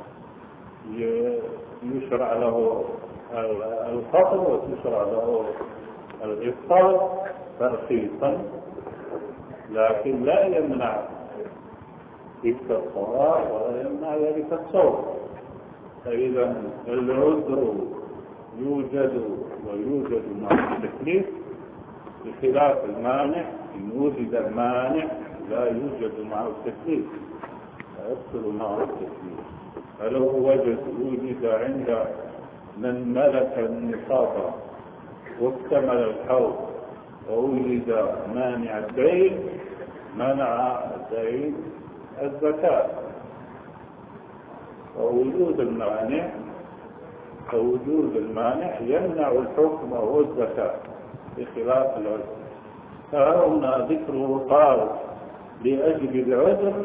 يشرع له القصر وتشرع له الإفطار ترخيصا، لكن لا يمنع تلك الصلاة ولا يمنع ذلك الصوم. فإذا العذر يوجد ويوجد مع التكليف بخلاف المانع. إن وجد المانع لا يوجد معه التكليف، لا يحصل معه التكليف. فلو وجد عند من ملك النصاب واكتمل الحول ووجد مانع الدين منع الدين الزكاة، فوجود المانع يمنع الحكم وهو الزكاة بخلاف العذر. فهنا ذكره قال لأجل العذر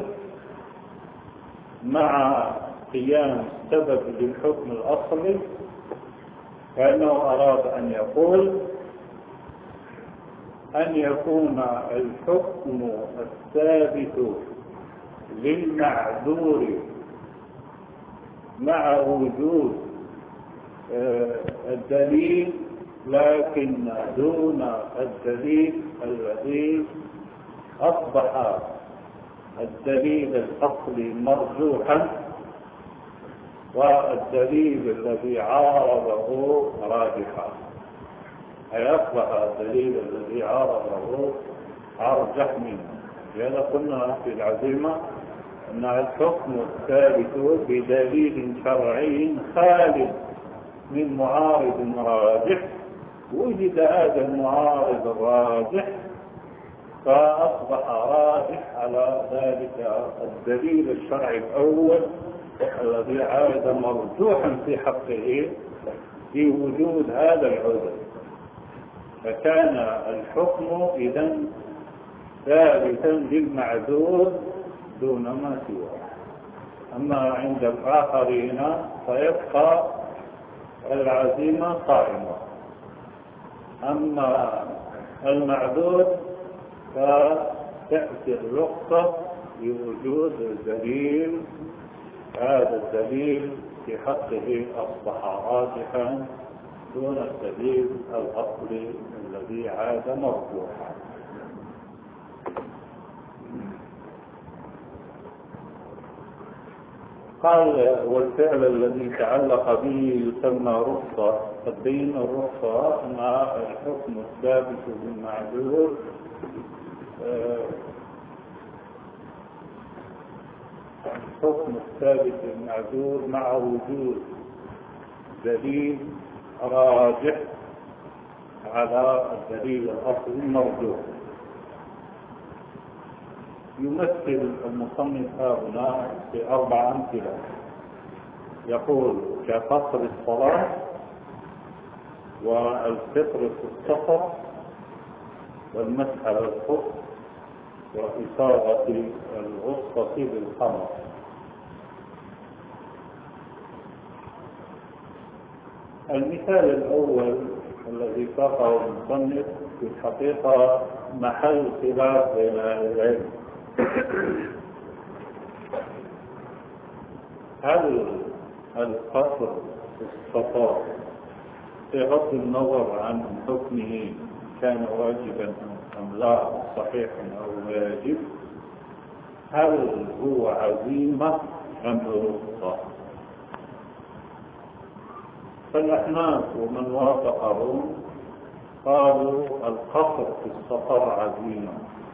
مع قيام السبب للحكم الأصلي، كأنه أراد أن يقول أن يكون الحكم الثابت للمعذور مع وجود الدليل، لكن دون الدليل الذي أصبح الدليل الأصلي مرجوحا والدليل الذي عارضه راجحا، أي أصبح الدليل الذي عارضه أرجح منه. لذا قلنا في العزيمة أن الحكم الثابت بدليل شرعي خالٍ من معارض راجح، وجد هذا المعارض الراجح فأصبح راجح على ذلك الدليل الشرعي الأول الذي عاد مرجوحا في حقه في وجود هذا العذر، فكان الحكم إذن ثابتا للمعذور دون ما سواه. أما عند الآخرين فيبقى العزيمة قائمة، أما المعذور فتأتي الرخصة بوجود الدليل، هذا الدليل في حقه أصبح راجحا دون الدليل الأصلي الذي عاد مرجوحا. قال والفعل الذي تعلق به يسمى رخصة. تبين الرخصة مع الحكم الثابت بالمعذور الحكم الثابت بالمعذور مع وجود دليل راجح على الدليل الأصلي المرجوح. يمثل المصنف هنا بأربع أمثلة، يقول كقصر الصلاة والفطر في السفر والمسح على الخف وإصابة الغصة بالخمر. المثال الأول الذي ساقه المصنف في الحقيقة محل خلاف بين أهل العلم، هل القصر في السفر بغض النظر عن حكمه كان واجبا أم لا، صحيح أو واجب، هل هو عزيمة أم رخصة؟ فالأحناف ومن وافقهم قالوا القصر في السفر عزيمة،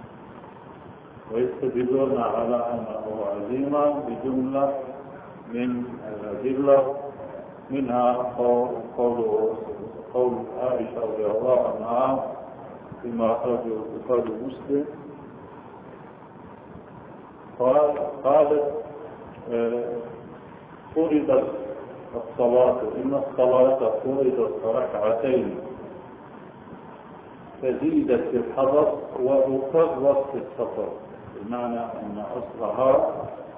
ويستدلون على أنه عزيمة بجملة من الأدلة، منها قول عائشة رضي الله عنها فيما أخرجه البخاري ومسلم قالت فرضت الصلاة، إن الصلاة فرضت ركعتين فزيدت في الحضر وأقرت في السفر، بمعنى أن أصلها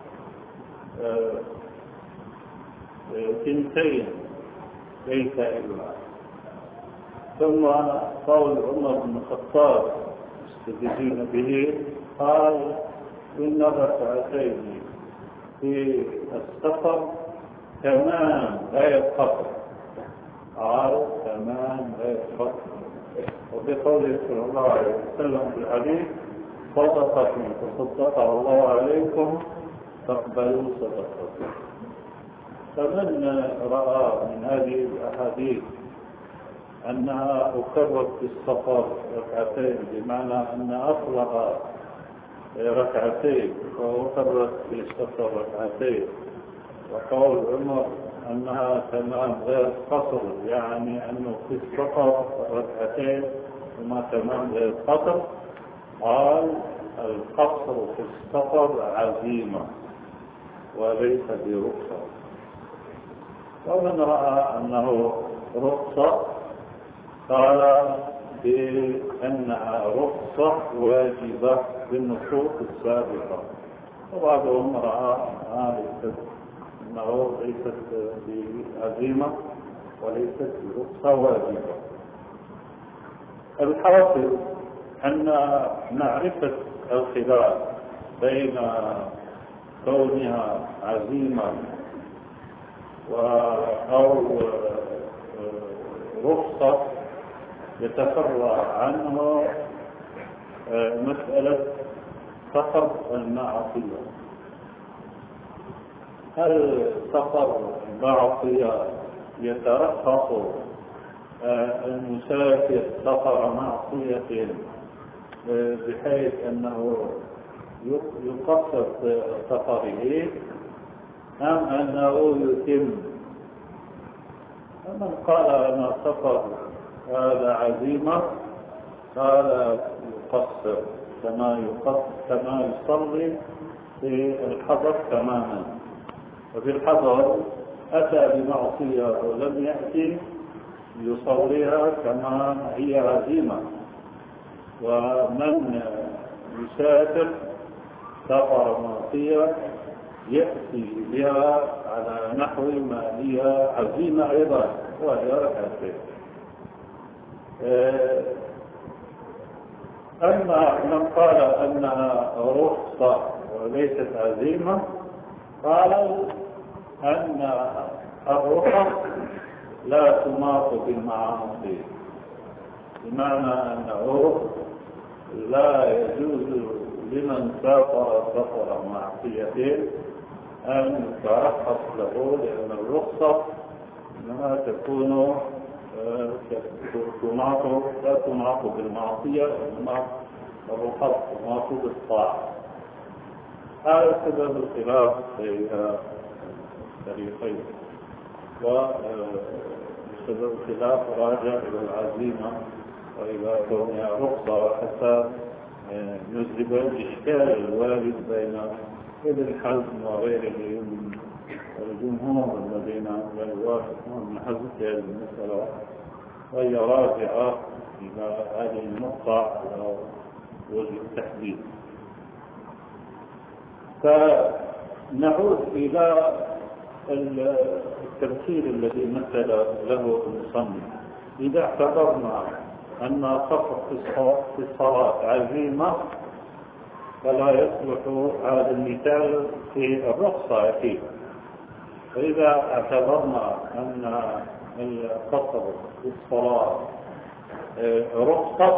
ثنتين ليس إلا. ثم قول عمر بن الخطاب مستدلين به قال إن ركعتين في السفر تمام غير قصر، قال تمام غير قصر. وفي قوله صلى الله عليه وسلم في الحديث صدقة تصدق الله عليكم تقبلوا صدقة. فمن رأى من هذه الأحاديث أنها أكررت في السفر ركعتين بمعنى أن أصلها ركعتين وأكررت في السفر ركعتين، وقول عمر أنها تمام غير قصر يعني أنه في السفر ركعتين وما تمام غير قصر، قال القصر في السفر عزيمة وليس برخصة. ومن رأى أنه رخصة قال بأنها رخصة واجبة بالنصوص السابقة، وبعضهم رأى أنه ليست بعزيمة وليست برخصة واجبة. الحاصل أن معرفة الخلاف بين كونها عزيمة أو رخصة يتفرع عنه مسألة سقط المعصية. هل سقط المعصية يترخص المسافر سفر معصية بحيث أنه يقصر سفره أم أنه يتم؟ من قال أن سفر هذا عزيمة قال يقصر كما يصلي في الحضر تماما. وفي الحضر أتى بمعصية ولم يأتي يصليها كما هي عزيمة. ومن يسافر سفر معصية يأتي بها على نحو ما هي عزيمة أيضا وهي ركعتين. أما من قال أنها رخصة وليست عزيمة قالوا أن الرخص لا تماط بالمعاصي، بمعنى أنه لا يجوز لمن سفر معصية أن يترخص له، لأن الرخصة إنما تكون لا تماط بالمعصية، إنما الرخص تماط بالطاعة. هذا سبب الخلاف بين الفريقين، وسبب الخلاف راجع إلى العزيمة وإلى كونها رخصة، وحتى نذهب الإشكال الوارد بين ابن حزم وغيره من الجمهور الذين لا يوافقون ابن حزم في هذه المسألة، وهي راجعة إلى هذه النقطة على وجه التحديد. فنعود إلى التمثيل الذي مثل له المصنف. إذا اعتبرنا أن سقط في الصلاة عزيمة فلا يصلح هذا المثال في الرخصة أكيد. فإذا اعتبرنا أن القصر في الصلاة رخصة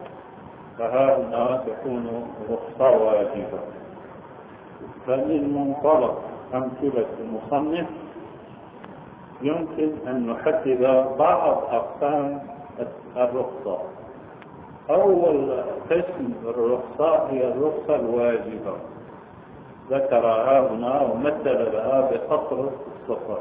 فهذا تكون رخصة واجبة. فمن منطلق أمثلة المصنف يمكن أن نحدد بعض أقسام الرخصة. أول قسم الرخصة هي الرخصة الواجبة، ذكرها هنا ومثل لها بقصر السفر.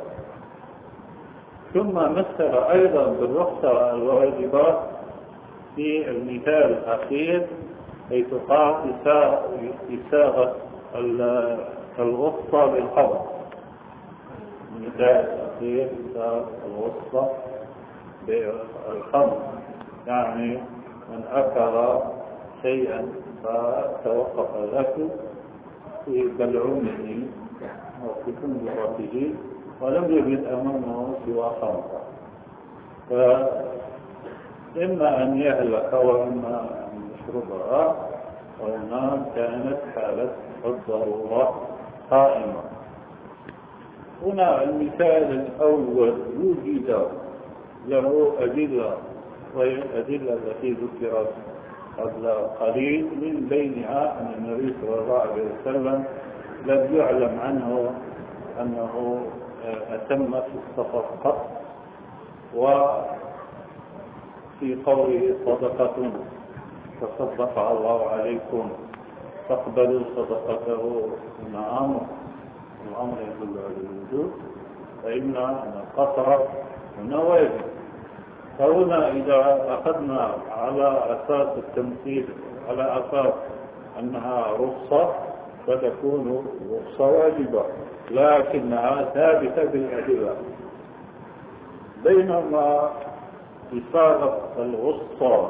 ثم مثل أيضا بالرخصة الواجبة في المثال الأخير، حيث قال إساغة الغصة بالخبر. المثال الأخير إساغة الغصة بالخبر، يعني من أكل شيئا فتوقف الأكل في بلعومه أو في كندرته ولم يجد أمامه سوى خمرة، فإما أن يهلك وإما أن يشربها، وهنا كانت حالة الضرورة قائمة. هنا المثال الأول وجد له أدلة، وهي الأدلة التي ذكرت قبل قليل، من بينها أن النبي صلى الله عليه وسلم لم يعلم عنه أنه أتم في السفر قط. وفي قوله صدقة تصدق الله عليكم تقبلوا صدقته من أمر، الأمر يدل على الوجود، فإن القصر هنا واجب. فهنا إذا أخذنا على أساس التمثيل على أساس أنها رخصة فتكون رخصة واجبة، لكنها ثابتة بالأدلة. بينما إصابة الغصة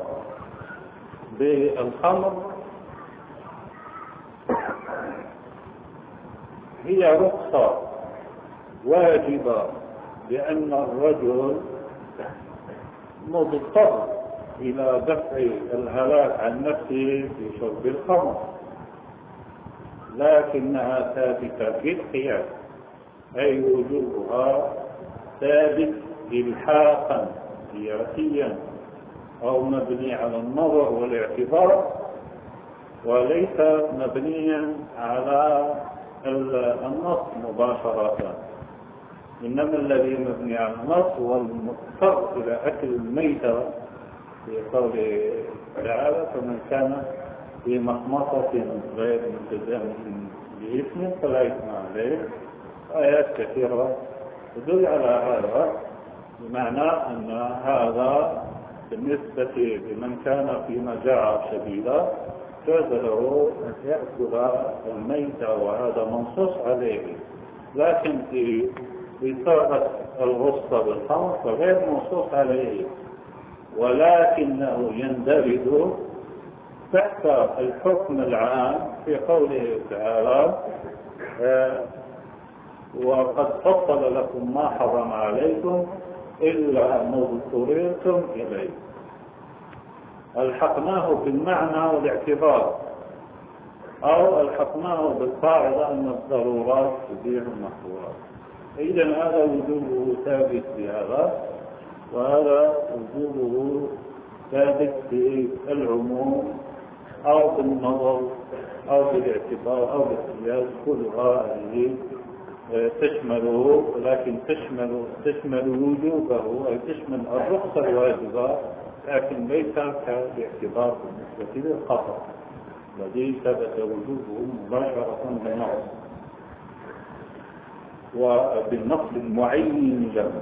بالخمر هي رخصة واجبة، لأن الرجل مضطر إلى دفع الهلاك عن نفسه في شرب الخمر، لكنها ثابتة بالقياس، أي وجوبها ثابت إلحاقا سياسيا أو مبني على النظر والاعتبار، وليس مبنيا على النص مباشرة، إنما الذي مبني على النص هو المضطر إلى أكل الميتة في قوله تعالى: فمن كان في مخمصة غير متجانس بإثم فلا إثم عليه. آيات كثيرة تدل على هذا، بمعنى أن هذا بالنسبة لمن كان في مجاعة شديدة جاز له أن يأكل الميتة، وهذا منصوص عليه. لكن في إصابة الغصة بالخمر فغير منصوص عليه، ولكنه يندرج تحت الحكم العام في قوله تعالى: وقد فصل لكم ما حرم عليكم إلا ما اضطررتم إليه. ألحقناه بالمعنى والاعتبار، أو ألحقناه بالقاعدة أن الضرورات تبيح المحظورات. إذن هذا وجوده ثابت بهذا، وهذا وجوده ثابت بالعموم أو بالنظر أو بالاعتبار أو بالقياس. كلها هذه تشمله، لكن تشمل وجوبه، أي تشمل الرخصة الواجبة، لكن ليس كالاعتبار بالنسبة للخطأ الذي ثبت وجوبه مباشرة بالنص وبالنص المعين له.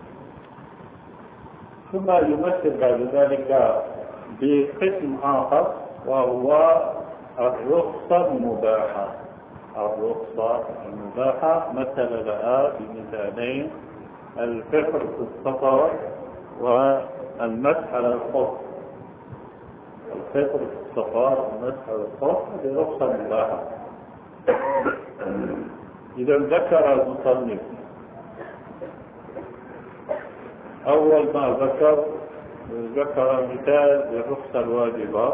ثم يمثل بعد ذلك بقسم آخر، وهو الرخصة المباحة. الرخصة المباحة مثل لها بمثالين: الفطر في السفر والمسح على الخف. الفطر في السفر والمسح على الخف هذه رخصة مباحة. إذا ذكر المصنف أول ما ذكر مثال للرخصة الواجبة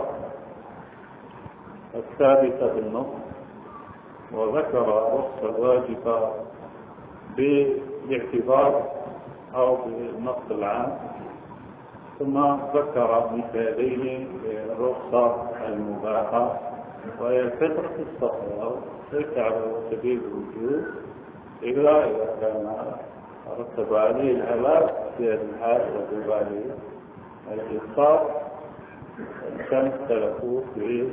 الثابتة بالنص، وذكر الرخصة الواجبة بالاعتبار أو بالنص العام، ثم ذكر مثالين للرخصة المباحة، وهي الفطر في السفر، ليس على سبيل الوجوب إلا إذا كان رتب عليه الهلاك في الحال وجب عليه الإفطار. كان اختلفوا في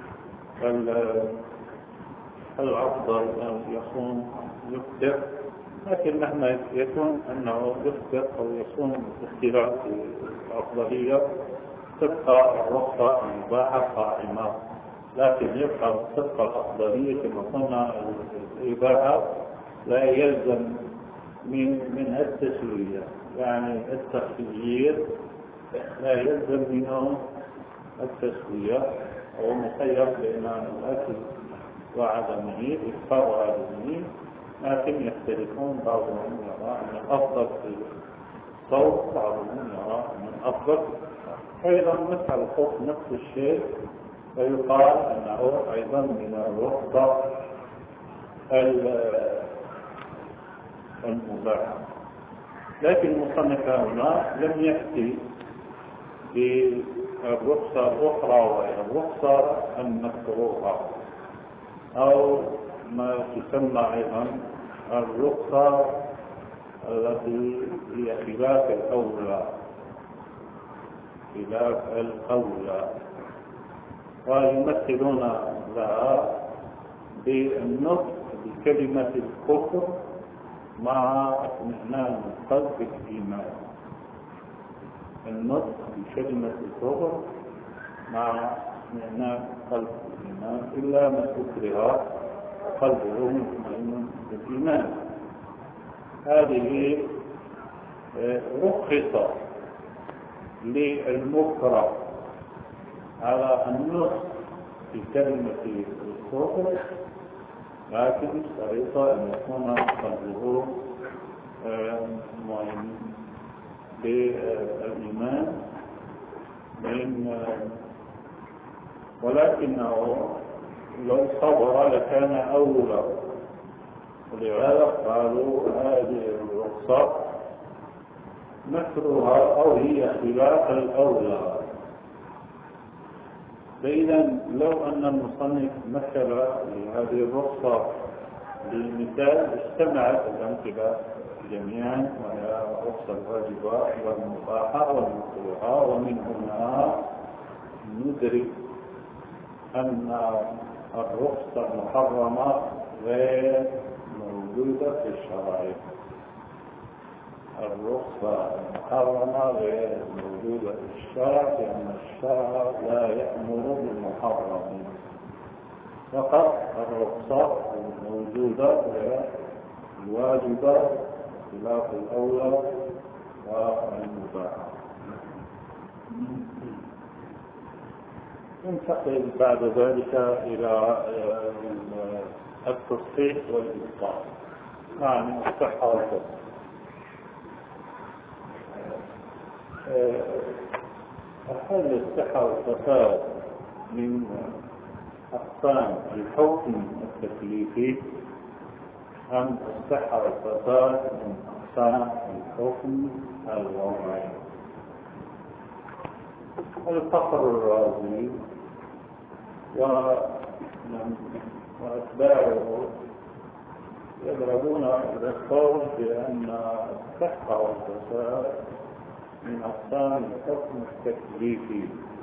الأفضل أن يصوم يفطر، لكن مهما يكون أنه يفطر أو يصوم باختلاف الأفضلية تبقى الرخصة المباحة قائمة، لكن تبقى الأفضلية كما قلنا. الإباحة لا يلزم من التسوية، يعني التخيير لا يلزم منه التسوية، هو مخير بين الأكل وعدمه، إفطار وعدمه، لكن يختلفون. بعضهم يرى أن الأفضل في الصوم، بعضهم يرى أن الأفضل أيضا مثل الخوف نفس الشيء، فيقال أنه أيضا من الرخصة المباحة. لكن المصنف هنا لم يأتي بالرخصة الأخرى، وهي الرخصة المكروهة، أو ما تسمى أيضا الرخصة التي هي خلاف الأولى، ويمثلون لها بالنطق بكلمة الكفر مع اطمئنان القلب بالإيمان. النطق بكلمة الكفر مع اطمئنان القلب بالإيمان، إلا من أكره قلبه مطمئن بالإيمان. هذه رخصة للمكره على النطق بكلمة الكفر، لكن شريطة أن يكون قلبه مطمئن بالإيمان ولكنه لو صبر لكان أولى. ولهذا قالوا هذه الرخصة مثلها أو هي خلاف الأولى. فإذا لو أن المصنف مثل هذه الرخصة بالمثال اجتمعت الأمثلة جميعا، وهي الرخصة الواجبة والمباحة والمكروهة، ومن هنا ندرك أن الرخصة المحرمة غير موجودة في الشرائع. الرخصة المحرمة غير موجودة في الشرع، لأن الشرع لا يأمر بالمحرم، فقط الرخصة الموجودة الواجبة خلاف الأولى والمباحة. ننتقل بعد ذلك إلى التصحيح والإبطال، يعني الصحة والفساد. هل الصحة والفساد من أقسام الحكم التكليفي أم الصحة والفساد من أقسام الحكم الوضعي؟ الفخر الرازي وأتباعه يضربون القول بأن الصحة والفساد من أقسام الحكم التكليفي،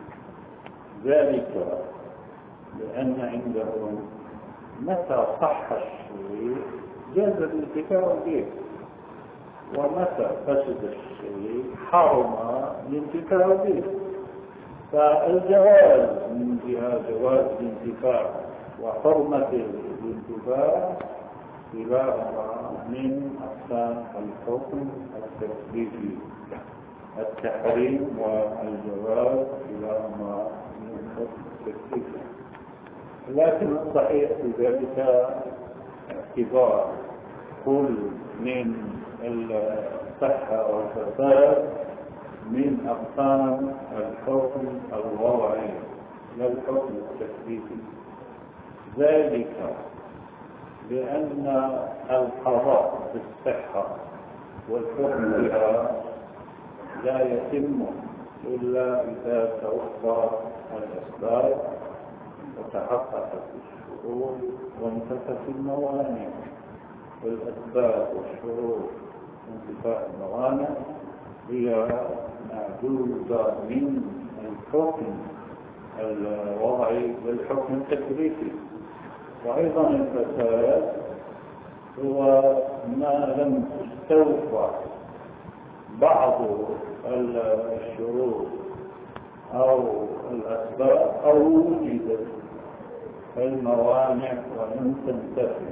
ذلك لأن عندهم متى صح الشيء جاز الانتفاع به، ومتى فسد الشيء حرم الانتفاع به. فالجواز من جهة جواز الانتفاع وحرمة الانتفاع كلاهما من أقسام الحكم التكليفي. التحريم والجواز كلاهما من الحكم التكليفي، لكن الصحيح في ذلك اعتبار كل من الصحة والفساد من أقسام الحكم الوضعي لا الحكم التكليفي، ذلك لأن القضاء بالصحة والحكم بها لا يتم إلا إذا توفر الأسباب وتحققت الشروط وانتفت الموانع. والأسباب والشروط وانتفاء الموانع هي معدودة من الحكم الوضعي للحكم التكليفي. وأيضا الفساد هو ما لم تستوفى بعض الشروط أو الأسباب أو وجدت الموانع ولم تنتفي،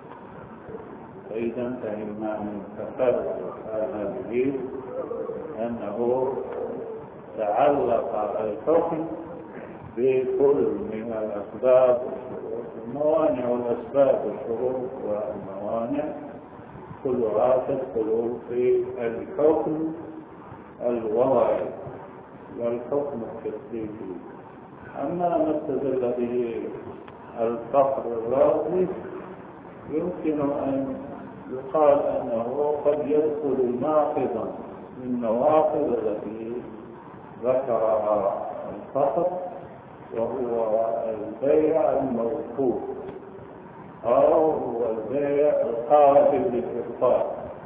فإذا فهمنا من فساد هذه أنه تعلق الحكم بكل من الأسباب والشروط والموانع، والأسباب والشروط والموانع كلها تدخل في الحكم الوضعي والحكم التكليفي. أما ما استدل به الفخر الرازي يمكن أن يقال أنه قد يدخل ناقضا من نواقض التي ذكرها الفخر، وهو البيع الموقوف أو هو البيع القابل للإبطال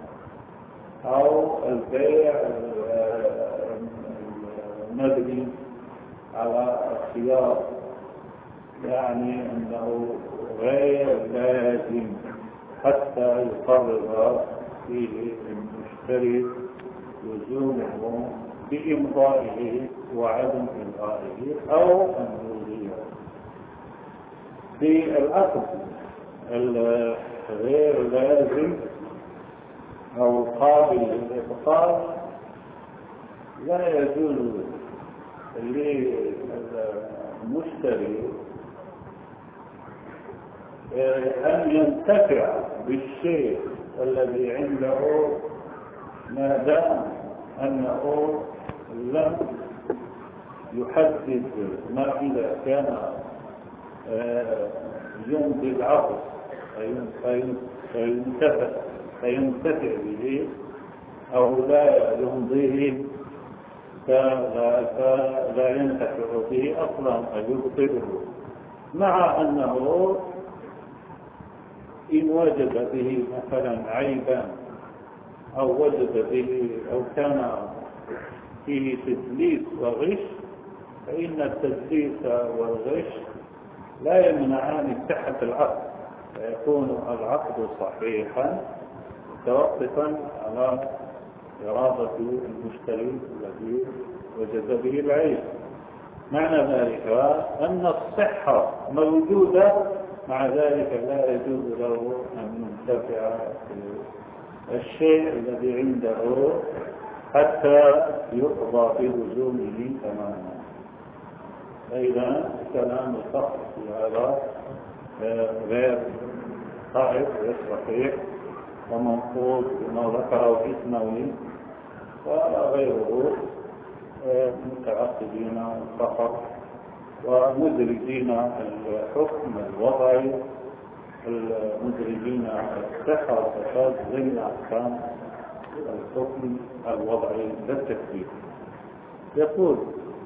أو البيع المبني على الخيار، يعني أنه غير لازم حتى يقرر فيه المشتري لزومه بإمضائه وعدم إمضائه أو أنه في العقد الغير لازم أو قابل للإبطال لا يجوز للمشتري أن ينتفع بالشيء الذي عنده ما دام أنه لم يحدد ما إذا كان يمضي العقد فينتفع به أو لا يمضيه فلا ينتفع به أصلا فيبطله، مع أنه إن وجد به مثلا عيبا أو وجد به أو كان فيه تدليس وغش، فإن التدليس والغش لا يمنعان صحة العقد، فيكون العقد صحيحا متوقفا على إرادة المشتري الذي وجد به العيب. معنى ذلك أن الصحة موجودة، مع ذلك لا يجوز له أن ينتفع الشيء الذي عنده حتى يقضى بلزومه تماما. فإذا كلام الفقه في هذا غير صحيح غير صحيح ومنقوض بما ذكره الإسماعيلي وغيره متعقدين فقط ومدرجين الحكم الوضعي، المدرجين الصحة والفساد ضمن أحكام الحكم الوضعي للتكليف. يقول: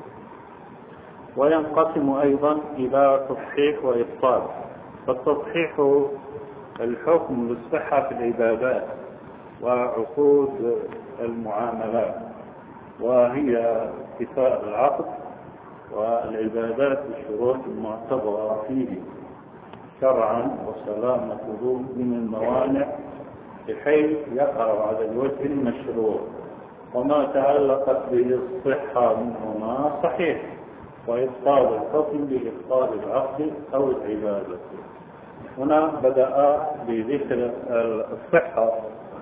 وينقسم أيضا إلى تصحيح وإبطال. فالتصحيح الحكم بالصحة في العبادات وعقود المعاملات، وهي اتفاق العقد والعبادات بالشروط المعتبرة فيه شرعا وسلامته من الموانع بحيث يقع على الوجه المشروع، وما تعلقت به الصحة منهما صحيح، وإبطال الحكم بإبطال العقد أو العبادة. هنا بدأ بذكر الصحة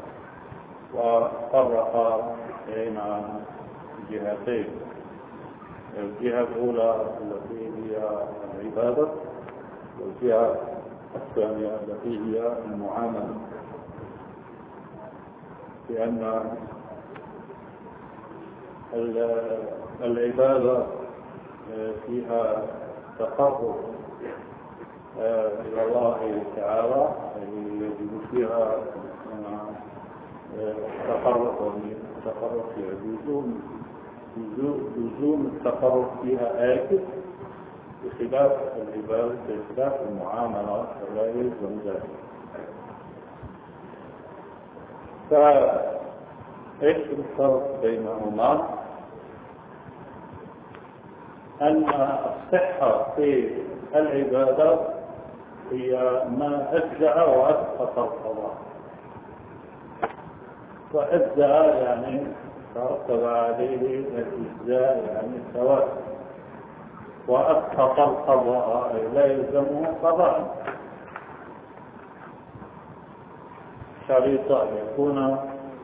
وفرق بين جهتين: الجهة الأولى التي هي العبادة، والجهة الثانية التي هي المعاملة. لأن العبادة فيها تقرب إلى الله تعالى، يجب فيها تقرب فيها لزوم التقرب فيها آكد، بخلاف العبادة بخلاف المعاملة فلا يلزم ذلك. فإيش الفرق بينهما؟ أن الصحة في العبادة هي ما أجزأ وأسقط القضاء، وأجزأ يعني ترتب عليه الإجزاء يعني الثواب، وأسقط القضاء أي لا يلزمه قضاء، شريط أن يكون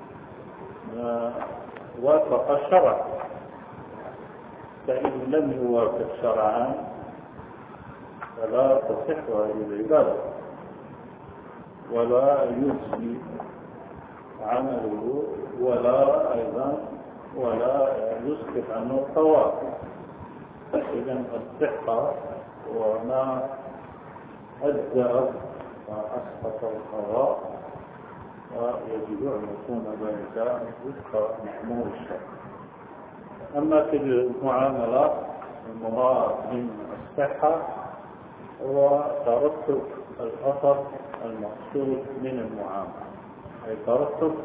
وافق الشرع. فإن لم يوافق شرعا فلا تصح هذه العبادة ولا يجزي عمله ولا أيضا يسقط عنه الثواب. إذن الصحة وما أجزأ وأسقط القضاء، ويجب أن يكون ذلك وفق محمول الشرع. أما في المعاملات المراد من الصحة هو ترتب الأثر المقصود من المعاملة، أي ترتب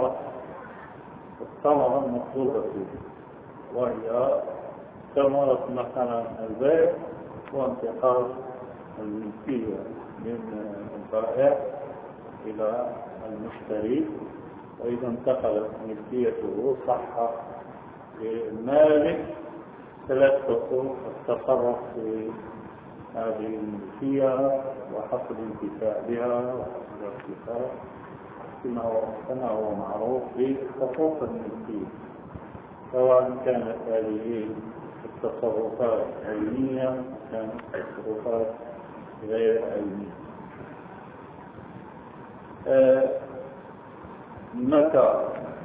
الثمرة المقصودة فيه، وهي ثمرة مثلا البيع وانتقال الملكية من البائع إلى المشتري، وإذا انتقلت ملكيته صح للمالك ثلاث حقوق: التصرف في هذه الملكية وحصل الانتفاع بها وحصل الارتفاع كما هو معروف بحقوق الملكية، سواء كانت هذه التصرفات علمية كانت تصرفات غير علمية. متى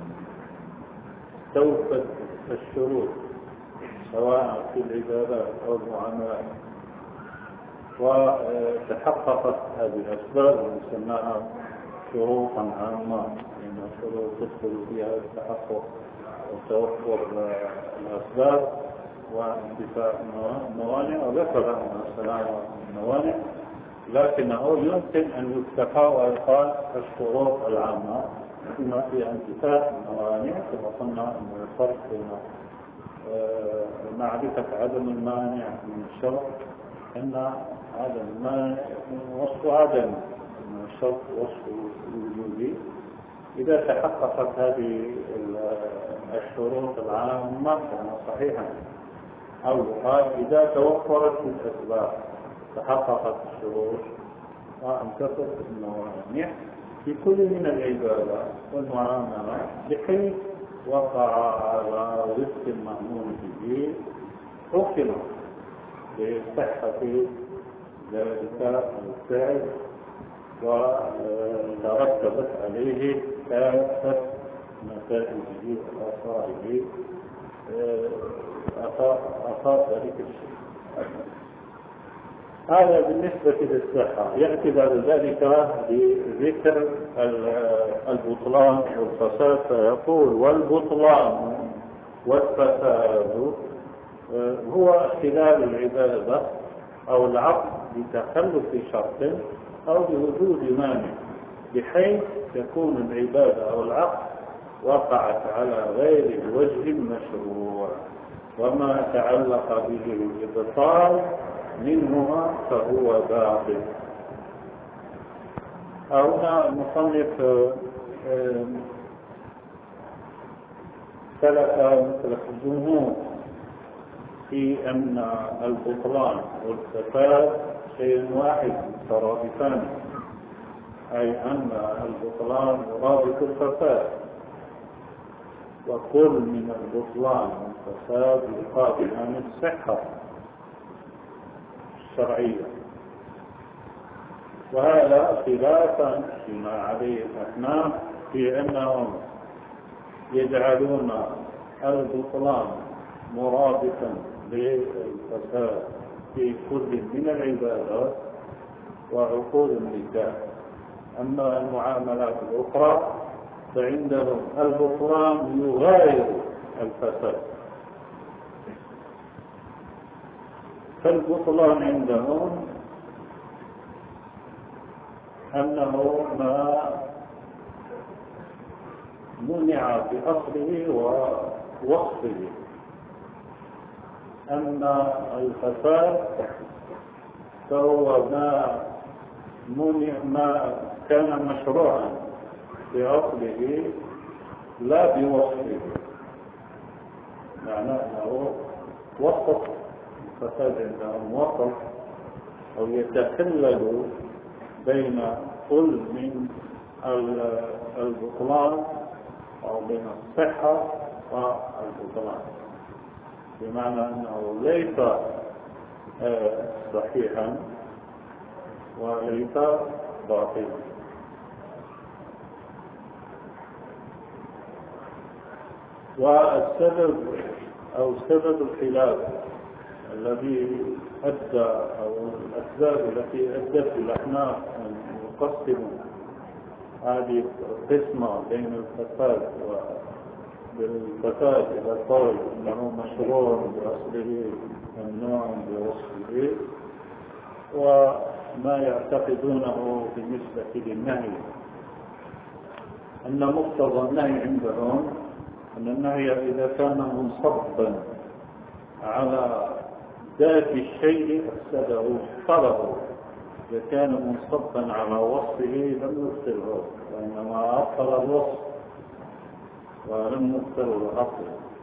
توفت الشروط سواء في العبادات أو المعاملات وتحققت هذه الأسباب وسماها شروطا عامة، لأن الشروط تدخل فيها التحقق وتوفر الأسباب وانتفاء الموانع، وذكر أن السلامة الموانع، لكنه يمكن أن يكتفى ويقال الشروط العامة بما في انتفاء الموانع. كما قلنا أن الفرق بين معرفة عدم المانع من الشرط أن عدم المانع يكون وصف عدم من الشرط وصف وجودي. إذا تحققت هذه الشروط العامة كان صحيحا، أو يقال إذا توفرت الأسباب تحققت الشروط وانتفت الموانع في كل من العبادات والمعاملات بحيث وقع على رزق المأمون به، حكم بصحة ذلك الفعل وترتبت عليه كافة نتائجه وآثاره آثار ذلك الشيء. هذا بالنسبة للصحة. يأتي بعد ذلك بذكر البطلان والفساد، فيقول والبطلان والفساد هو اختلال العبادة أو العقد بتخلف شرط أو بوجود مانع، بحيث تكون العبادة أو العقد وقعت على غير الوجه المشروع، وما تعلق به الإبطال منهما فهو باطل. هنا المصنف سلك الجمهور في أن البطلان والفساد شيء واحد مترادفان، أي أن البطلان يرادف الفساد، وكل من البطلان والفساد يقابل عن الصحة الشرعية. وهذا خلافا فيما عليه الأحناف في أنهم يجعلون البطلان مرادفا للفساد في كل من العبادات وعقود النكاح. أما المعاملات الأخرى فعندهم البطلان يغاير الفساد. فالبطلان عندهم أنه ما منع بأصله ووصفه، أما الفساد فهو ما كان مشروعا بأصله لا بوصفه، معناه أنه وصف الفساد عندهم وصف أو يتخلل بين كل من البطلان أو بين الصحة والبطلان، بمعنى أنه ليس صحيحا وليس باطلا. والسبب أو سبب الخلاف الذي أدى أو الأسباب التي أدت الأحناف أن يقسموا هذه القسمة بين الفساد بالفساد إلى قول أنه مشروع بأصله ممنوع بوصفه، وما يعتقدونه بالنسبة للنهي أن مقتضى النهي عندهم أن النهي إذا كان منصبا على ذات الشيء أفسده طلبه، إذا كان منصبا على وصفه لم يبطله، وإنما أبطل الوصف ولم يبطل الأصل.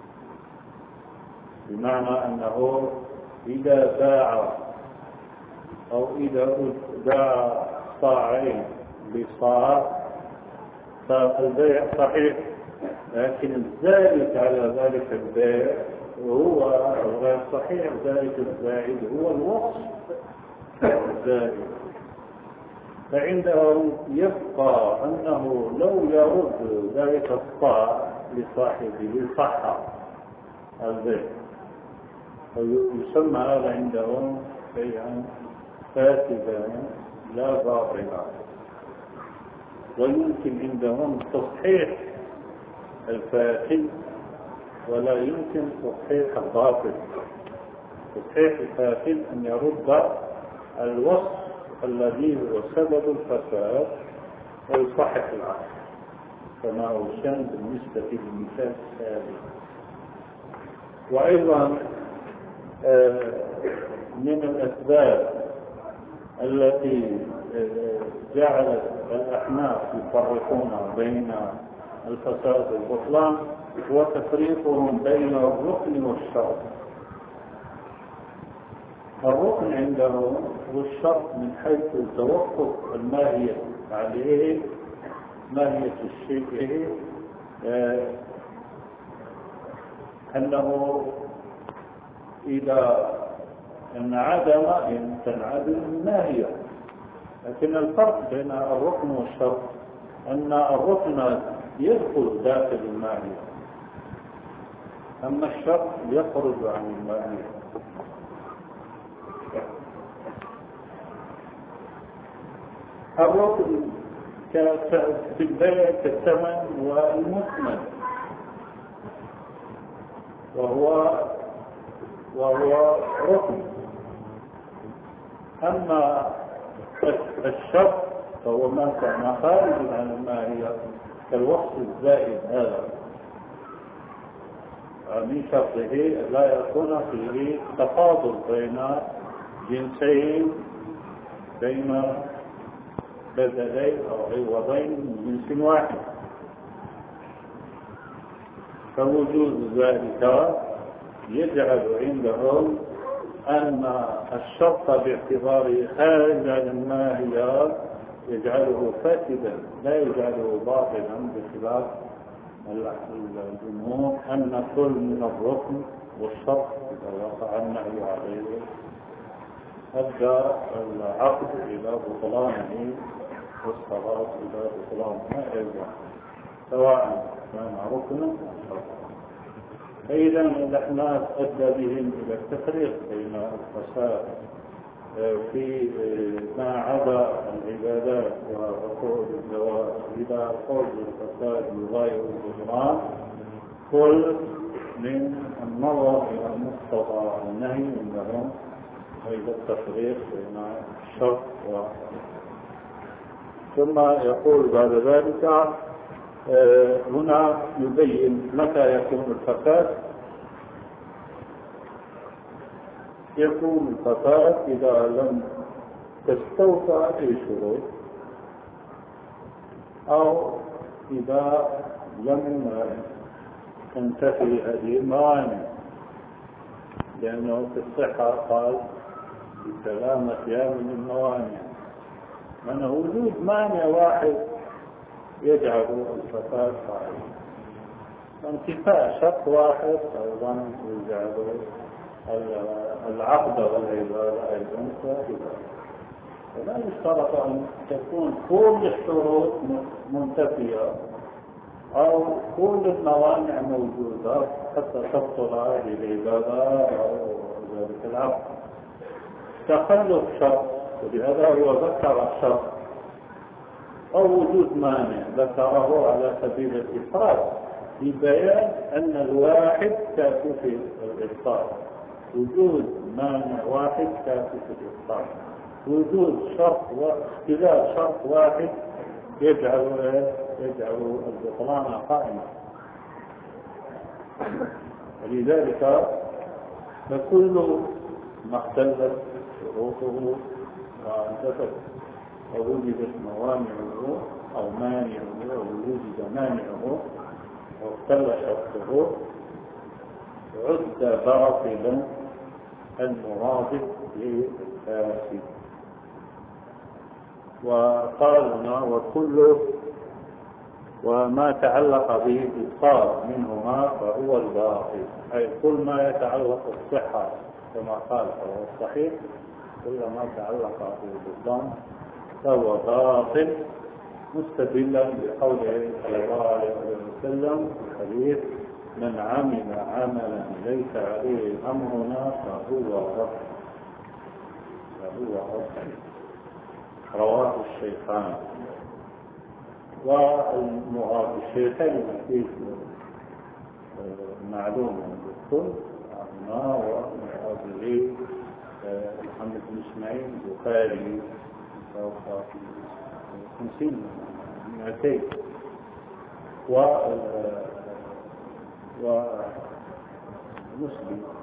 بمعنى أنه إذا باع أو إذا باع صاعين بصاع فالبيع صحيح، لكن الزائد على ذلك البيع هو غير صحيح، ذلك الزائد هو الوصف الزائد. فعندهم يبقى أنه لو يرد ذلك الصاع لصاحبه صح البيع، ويسمى هذا عندهم بيعا فاسدا لا باطلا، ويمكن عندهم تصحيح الفاسد ولا يمكن تصحيح الباطل. تصحيح الفاسد أن يرد الوصف الذي هو سبب الفساد ويصحح العقل، كما هو الشأن بالنسبة للمثال السابق. وأيضا من الأسباب التي جعلت الأحناف يفرقون بين الفساد والبطلان هو تفريقهم بين الركن والشرط. الركن عندهم والشرط من حيث توقف الماهية عليه، ماهية الشيء أنه إذا انعدم تنعدم الماهية. لكن الفرق بين الركن والشرط أن الركن يدخل داخل الماهية، أما الشرط يخرج عن الماهية. الركن في البيع كالثمن والمثمن، وهو ركن. أما الشرط فهو ما كان خارج عن الماهية كالوصف الزائد هذا من شرطه لا يكون فيه تفاضل بين جنسين، بين بدلين أو عوضين من جنس واحد. فوجود ذلك يجعل عندهم أن الشرط باعتباره خارج عن الماهية يجعله فاسدا لا يجعله باطلا، بخلاف الجمهور أن كل من الركن والشرط إذا وقع النهي عليه أدى العقد إلى بطلانه والصلاة إلى بطلانها أيضا، سواء كان ركنا أو شرطا. فإذا الأحناف أدى بهم إلى التفريق بين الفساد في ما عدا العبادات وعقود الزواج إلى قول الفساد يغاير الإجرام، كل من النظر إلى مقتضى النهي عندهم وإلى التفريق بين الشرط ثم يقول بعد ذلك هنا يبين متى يكون الفساد. يكون الفساد إذا لم تستوفى أي شروط، أو إذا لم تنتفي هذه الموانع، لأنه في الصحة قال بسلامة من الموانع، من وجود مانع واحد يجعل الفساد قائما، وانتفاء شرط واحد أيضا يجعل العقد والعبادة أيضا سائغة. فلا يشترط أن تكون كل الشروط منتفية أو كل الموانع موجودة حتى تبطل هذه العبادة أو ذلك العقد. تخلف شرط، ولهذا هو ذكر الشرط، أو وجود مانع ذكره على سبيل الإفراد لبيان أن الواحد كافي في الإفطار. وجود مانع واحد كافي في الإفطار. وجود شرط واختلاف شرط واحد يجعل البطلان قائما. ولذلك فكل ما اختلت شروطه وانتفت ووجدت موانعه أو مانعه أو وجد مانعه واختل شرطه عد باطلا المرادف للفاسد. وقال هنا وكل وما تعلق به الإبطال منهما فهو الباطل، أي كل ما يتعلق بالصحة كما قال فهو الصحيح، كل ما تعلق بالبطلان فهو باطل، مستدلا بقوله صلى الله عليه وسلم في الحديث من عمل عملا ليس عليه أمرنا فهو رد، رواه الشيخان. والمراد بالشيخين فيه معلوم بالكل عنا والمراد به محمد بن إسماعيل البخاري فوق 50 200 ومسلم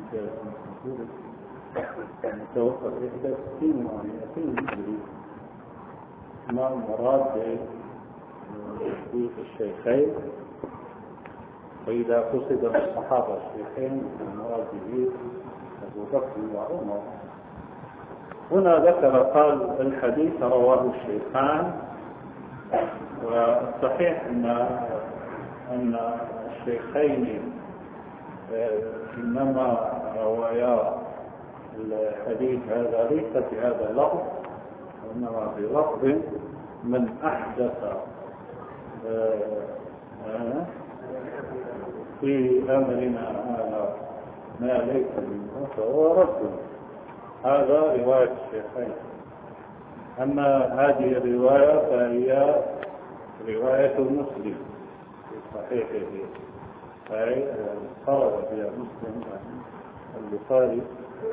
توفى في 61 و200 هجري. ما المراد بالشيخين؟ فإذا قصد بالصحابة الشيخين المراد به أبو بكر وعمر. هنا ذكر قال الحديث رواه الشيخان، والصحيح أن الشيخين إنما روايا الحديث هذا ليس بهذا اللفظ، وإنما بلفظ من أحدث في أمرنا هذا ما ليس منه فهو رد. هذا رواية الشيخين. أما هذه الرواية فهي رواية مسلم في صحيحه، أي خرج بها مسلم البخاري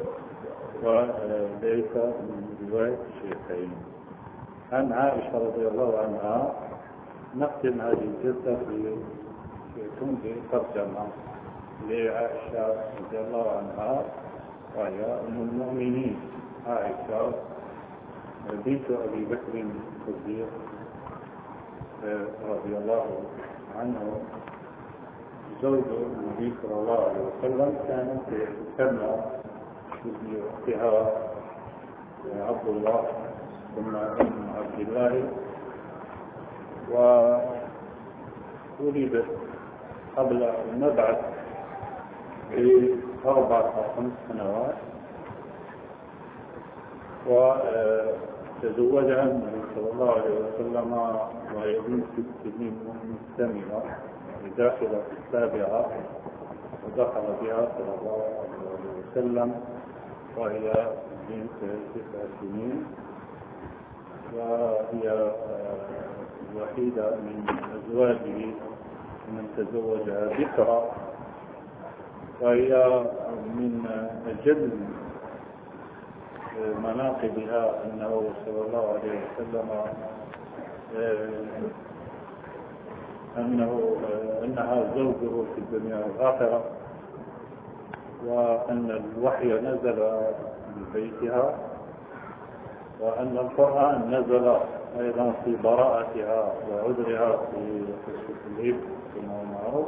وليس من رواية الشيخين. عن عائشة رضي الله عنها نختم هذه الجلسة في ترجمة لعائشة رضي الله عنها، وهي أم المؤمنين عائشة بنت أبي بكر الصديق رضي الله عنه زوج النبي صلى الله عليه وسلم. كانت تسمى باسم أختها عبد الله ثم ابن عبد الله، وولدت قبل المبعث ب4 أو 5 سنوات، وتزوجها النبي صلى الله عليه وسلم وهي بنت 6 سنين مستمرة داخلة في 7، ودخل بها صلى الله عليه وسلم وهي بنت 9 سنين، وهي الوحيدة من أزواجه من تزوجها بكرا، وهي من أجل مناقبها أنه صلى الله عليه وسلم أنها زوجه في الدنيا والآخرة، وأن الوحي نزل ببيتها، وأن القرآن نزل أيضا في براءتها وعذرها في قصة الإبل كما هو معروف،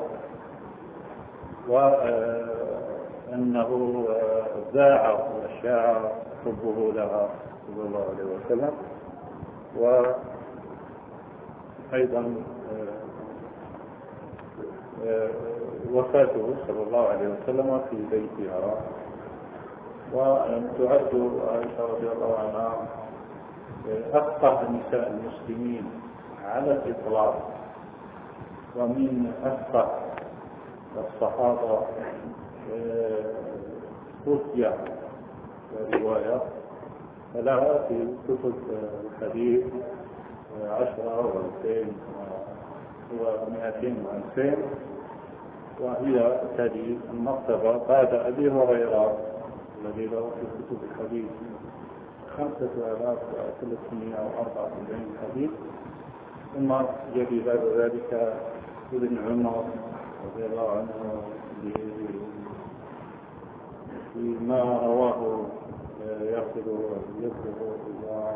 وأنه ذاع وشاع حبه لها صلى الله عليه وسلم، وأيضا وفاته صلى الله عليه وسلم في بيتها. وتعد عائشة رضي الله عنها أفقه نساء المسلمين على الإطلاق، ومن أفقه الصحابة فتية ورواية، فلها في كتب الحديث 10 و200 و200 و2000، وهي تلي المرتبة بعد أبي هريرة الذي له في كتب الحديث 5344 حديث، ثم يلي بعد ذلك ابن عمر رضي الله عنه فيما رواه يصل إلى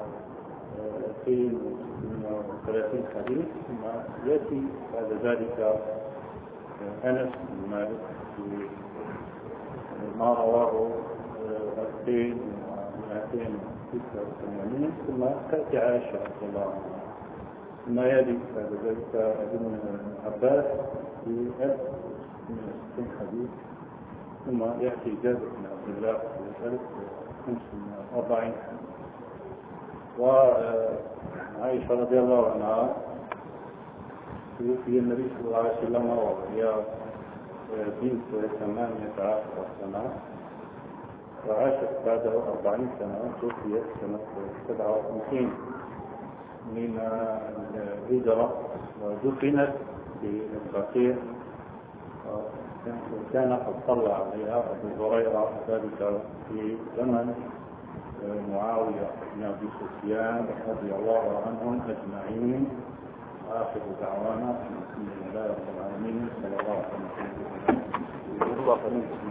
230 حديث، ثم يأتي بعد ذلك أنس بن مالك ما رواه 2286، ثم تأتي عائشة رضي الله عنها، ثم يلي بعد ذلك ابن عباس في 1060 حديث، ثم يأتي جابر بن عبد الله في 1540 حديث. وعائشة رضي الله عنها توفي النبي صلى الله عليه وسلم وهي بنت 18 سنة، وعاشت بعده 40 سنة، توفيت سنة 57. من الهجرة ودفنت في البقيع، وكان قد صلى عليها أبو هريرة ذلك في زمن معاوية بن أبي سفيان رضي الله عنهم أجمعين. آخر دعوانا الحمد لله رب العالمين، صلى الله عليه وسلم.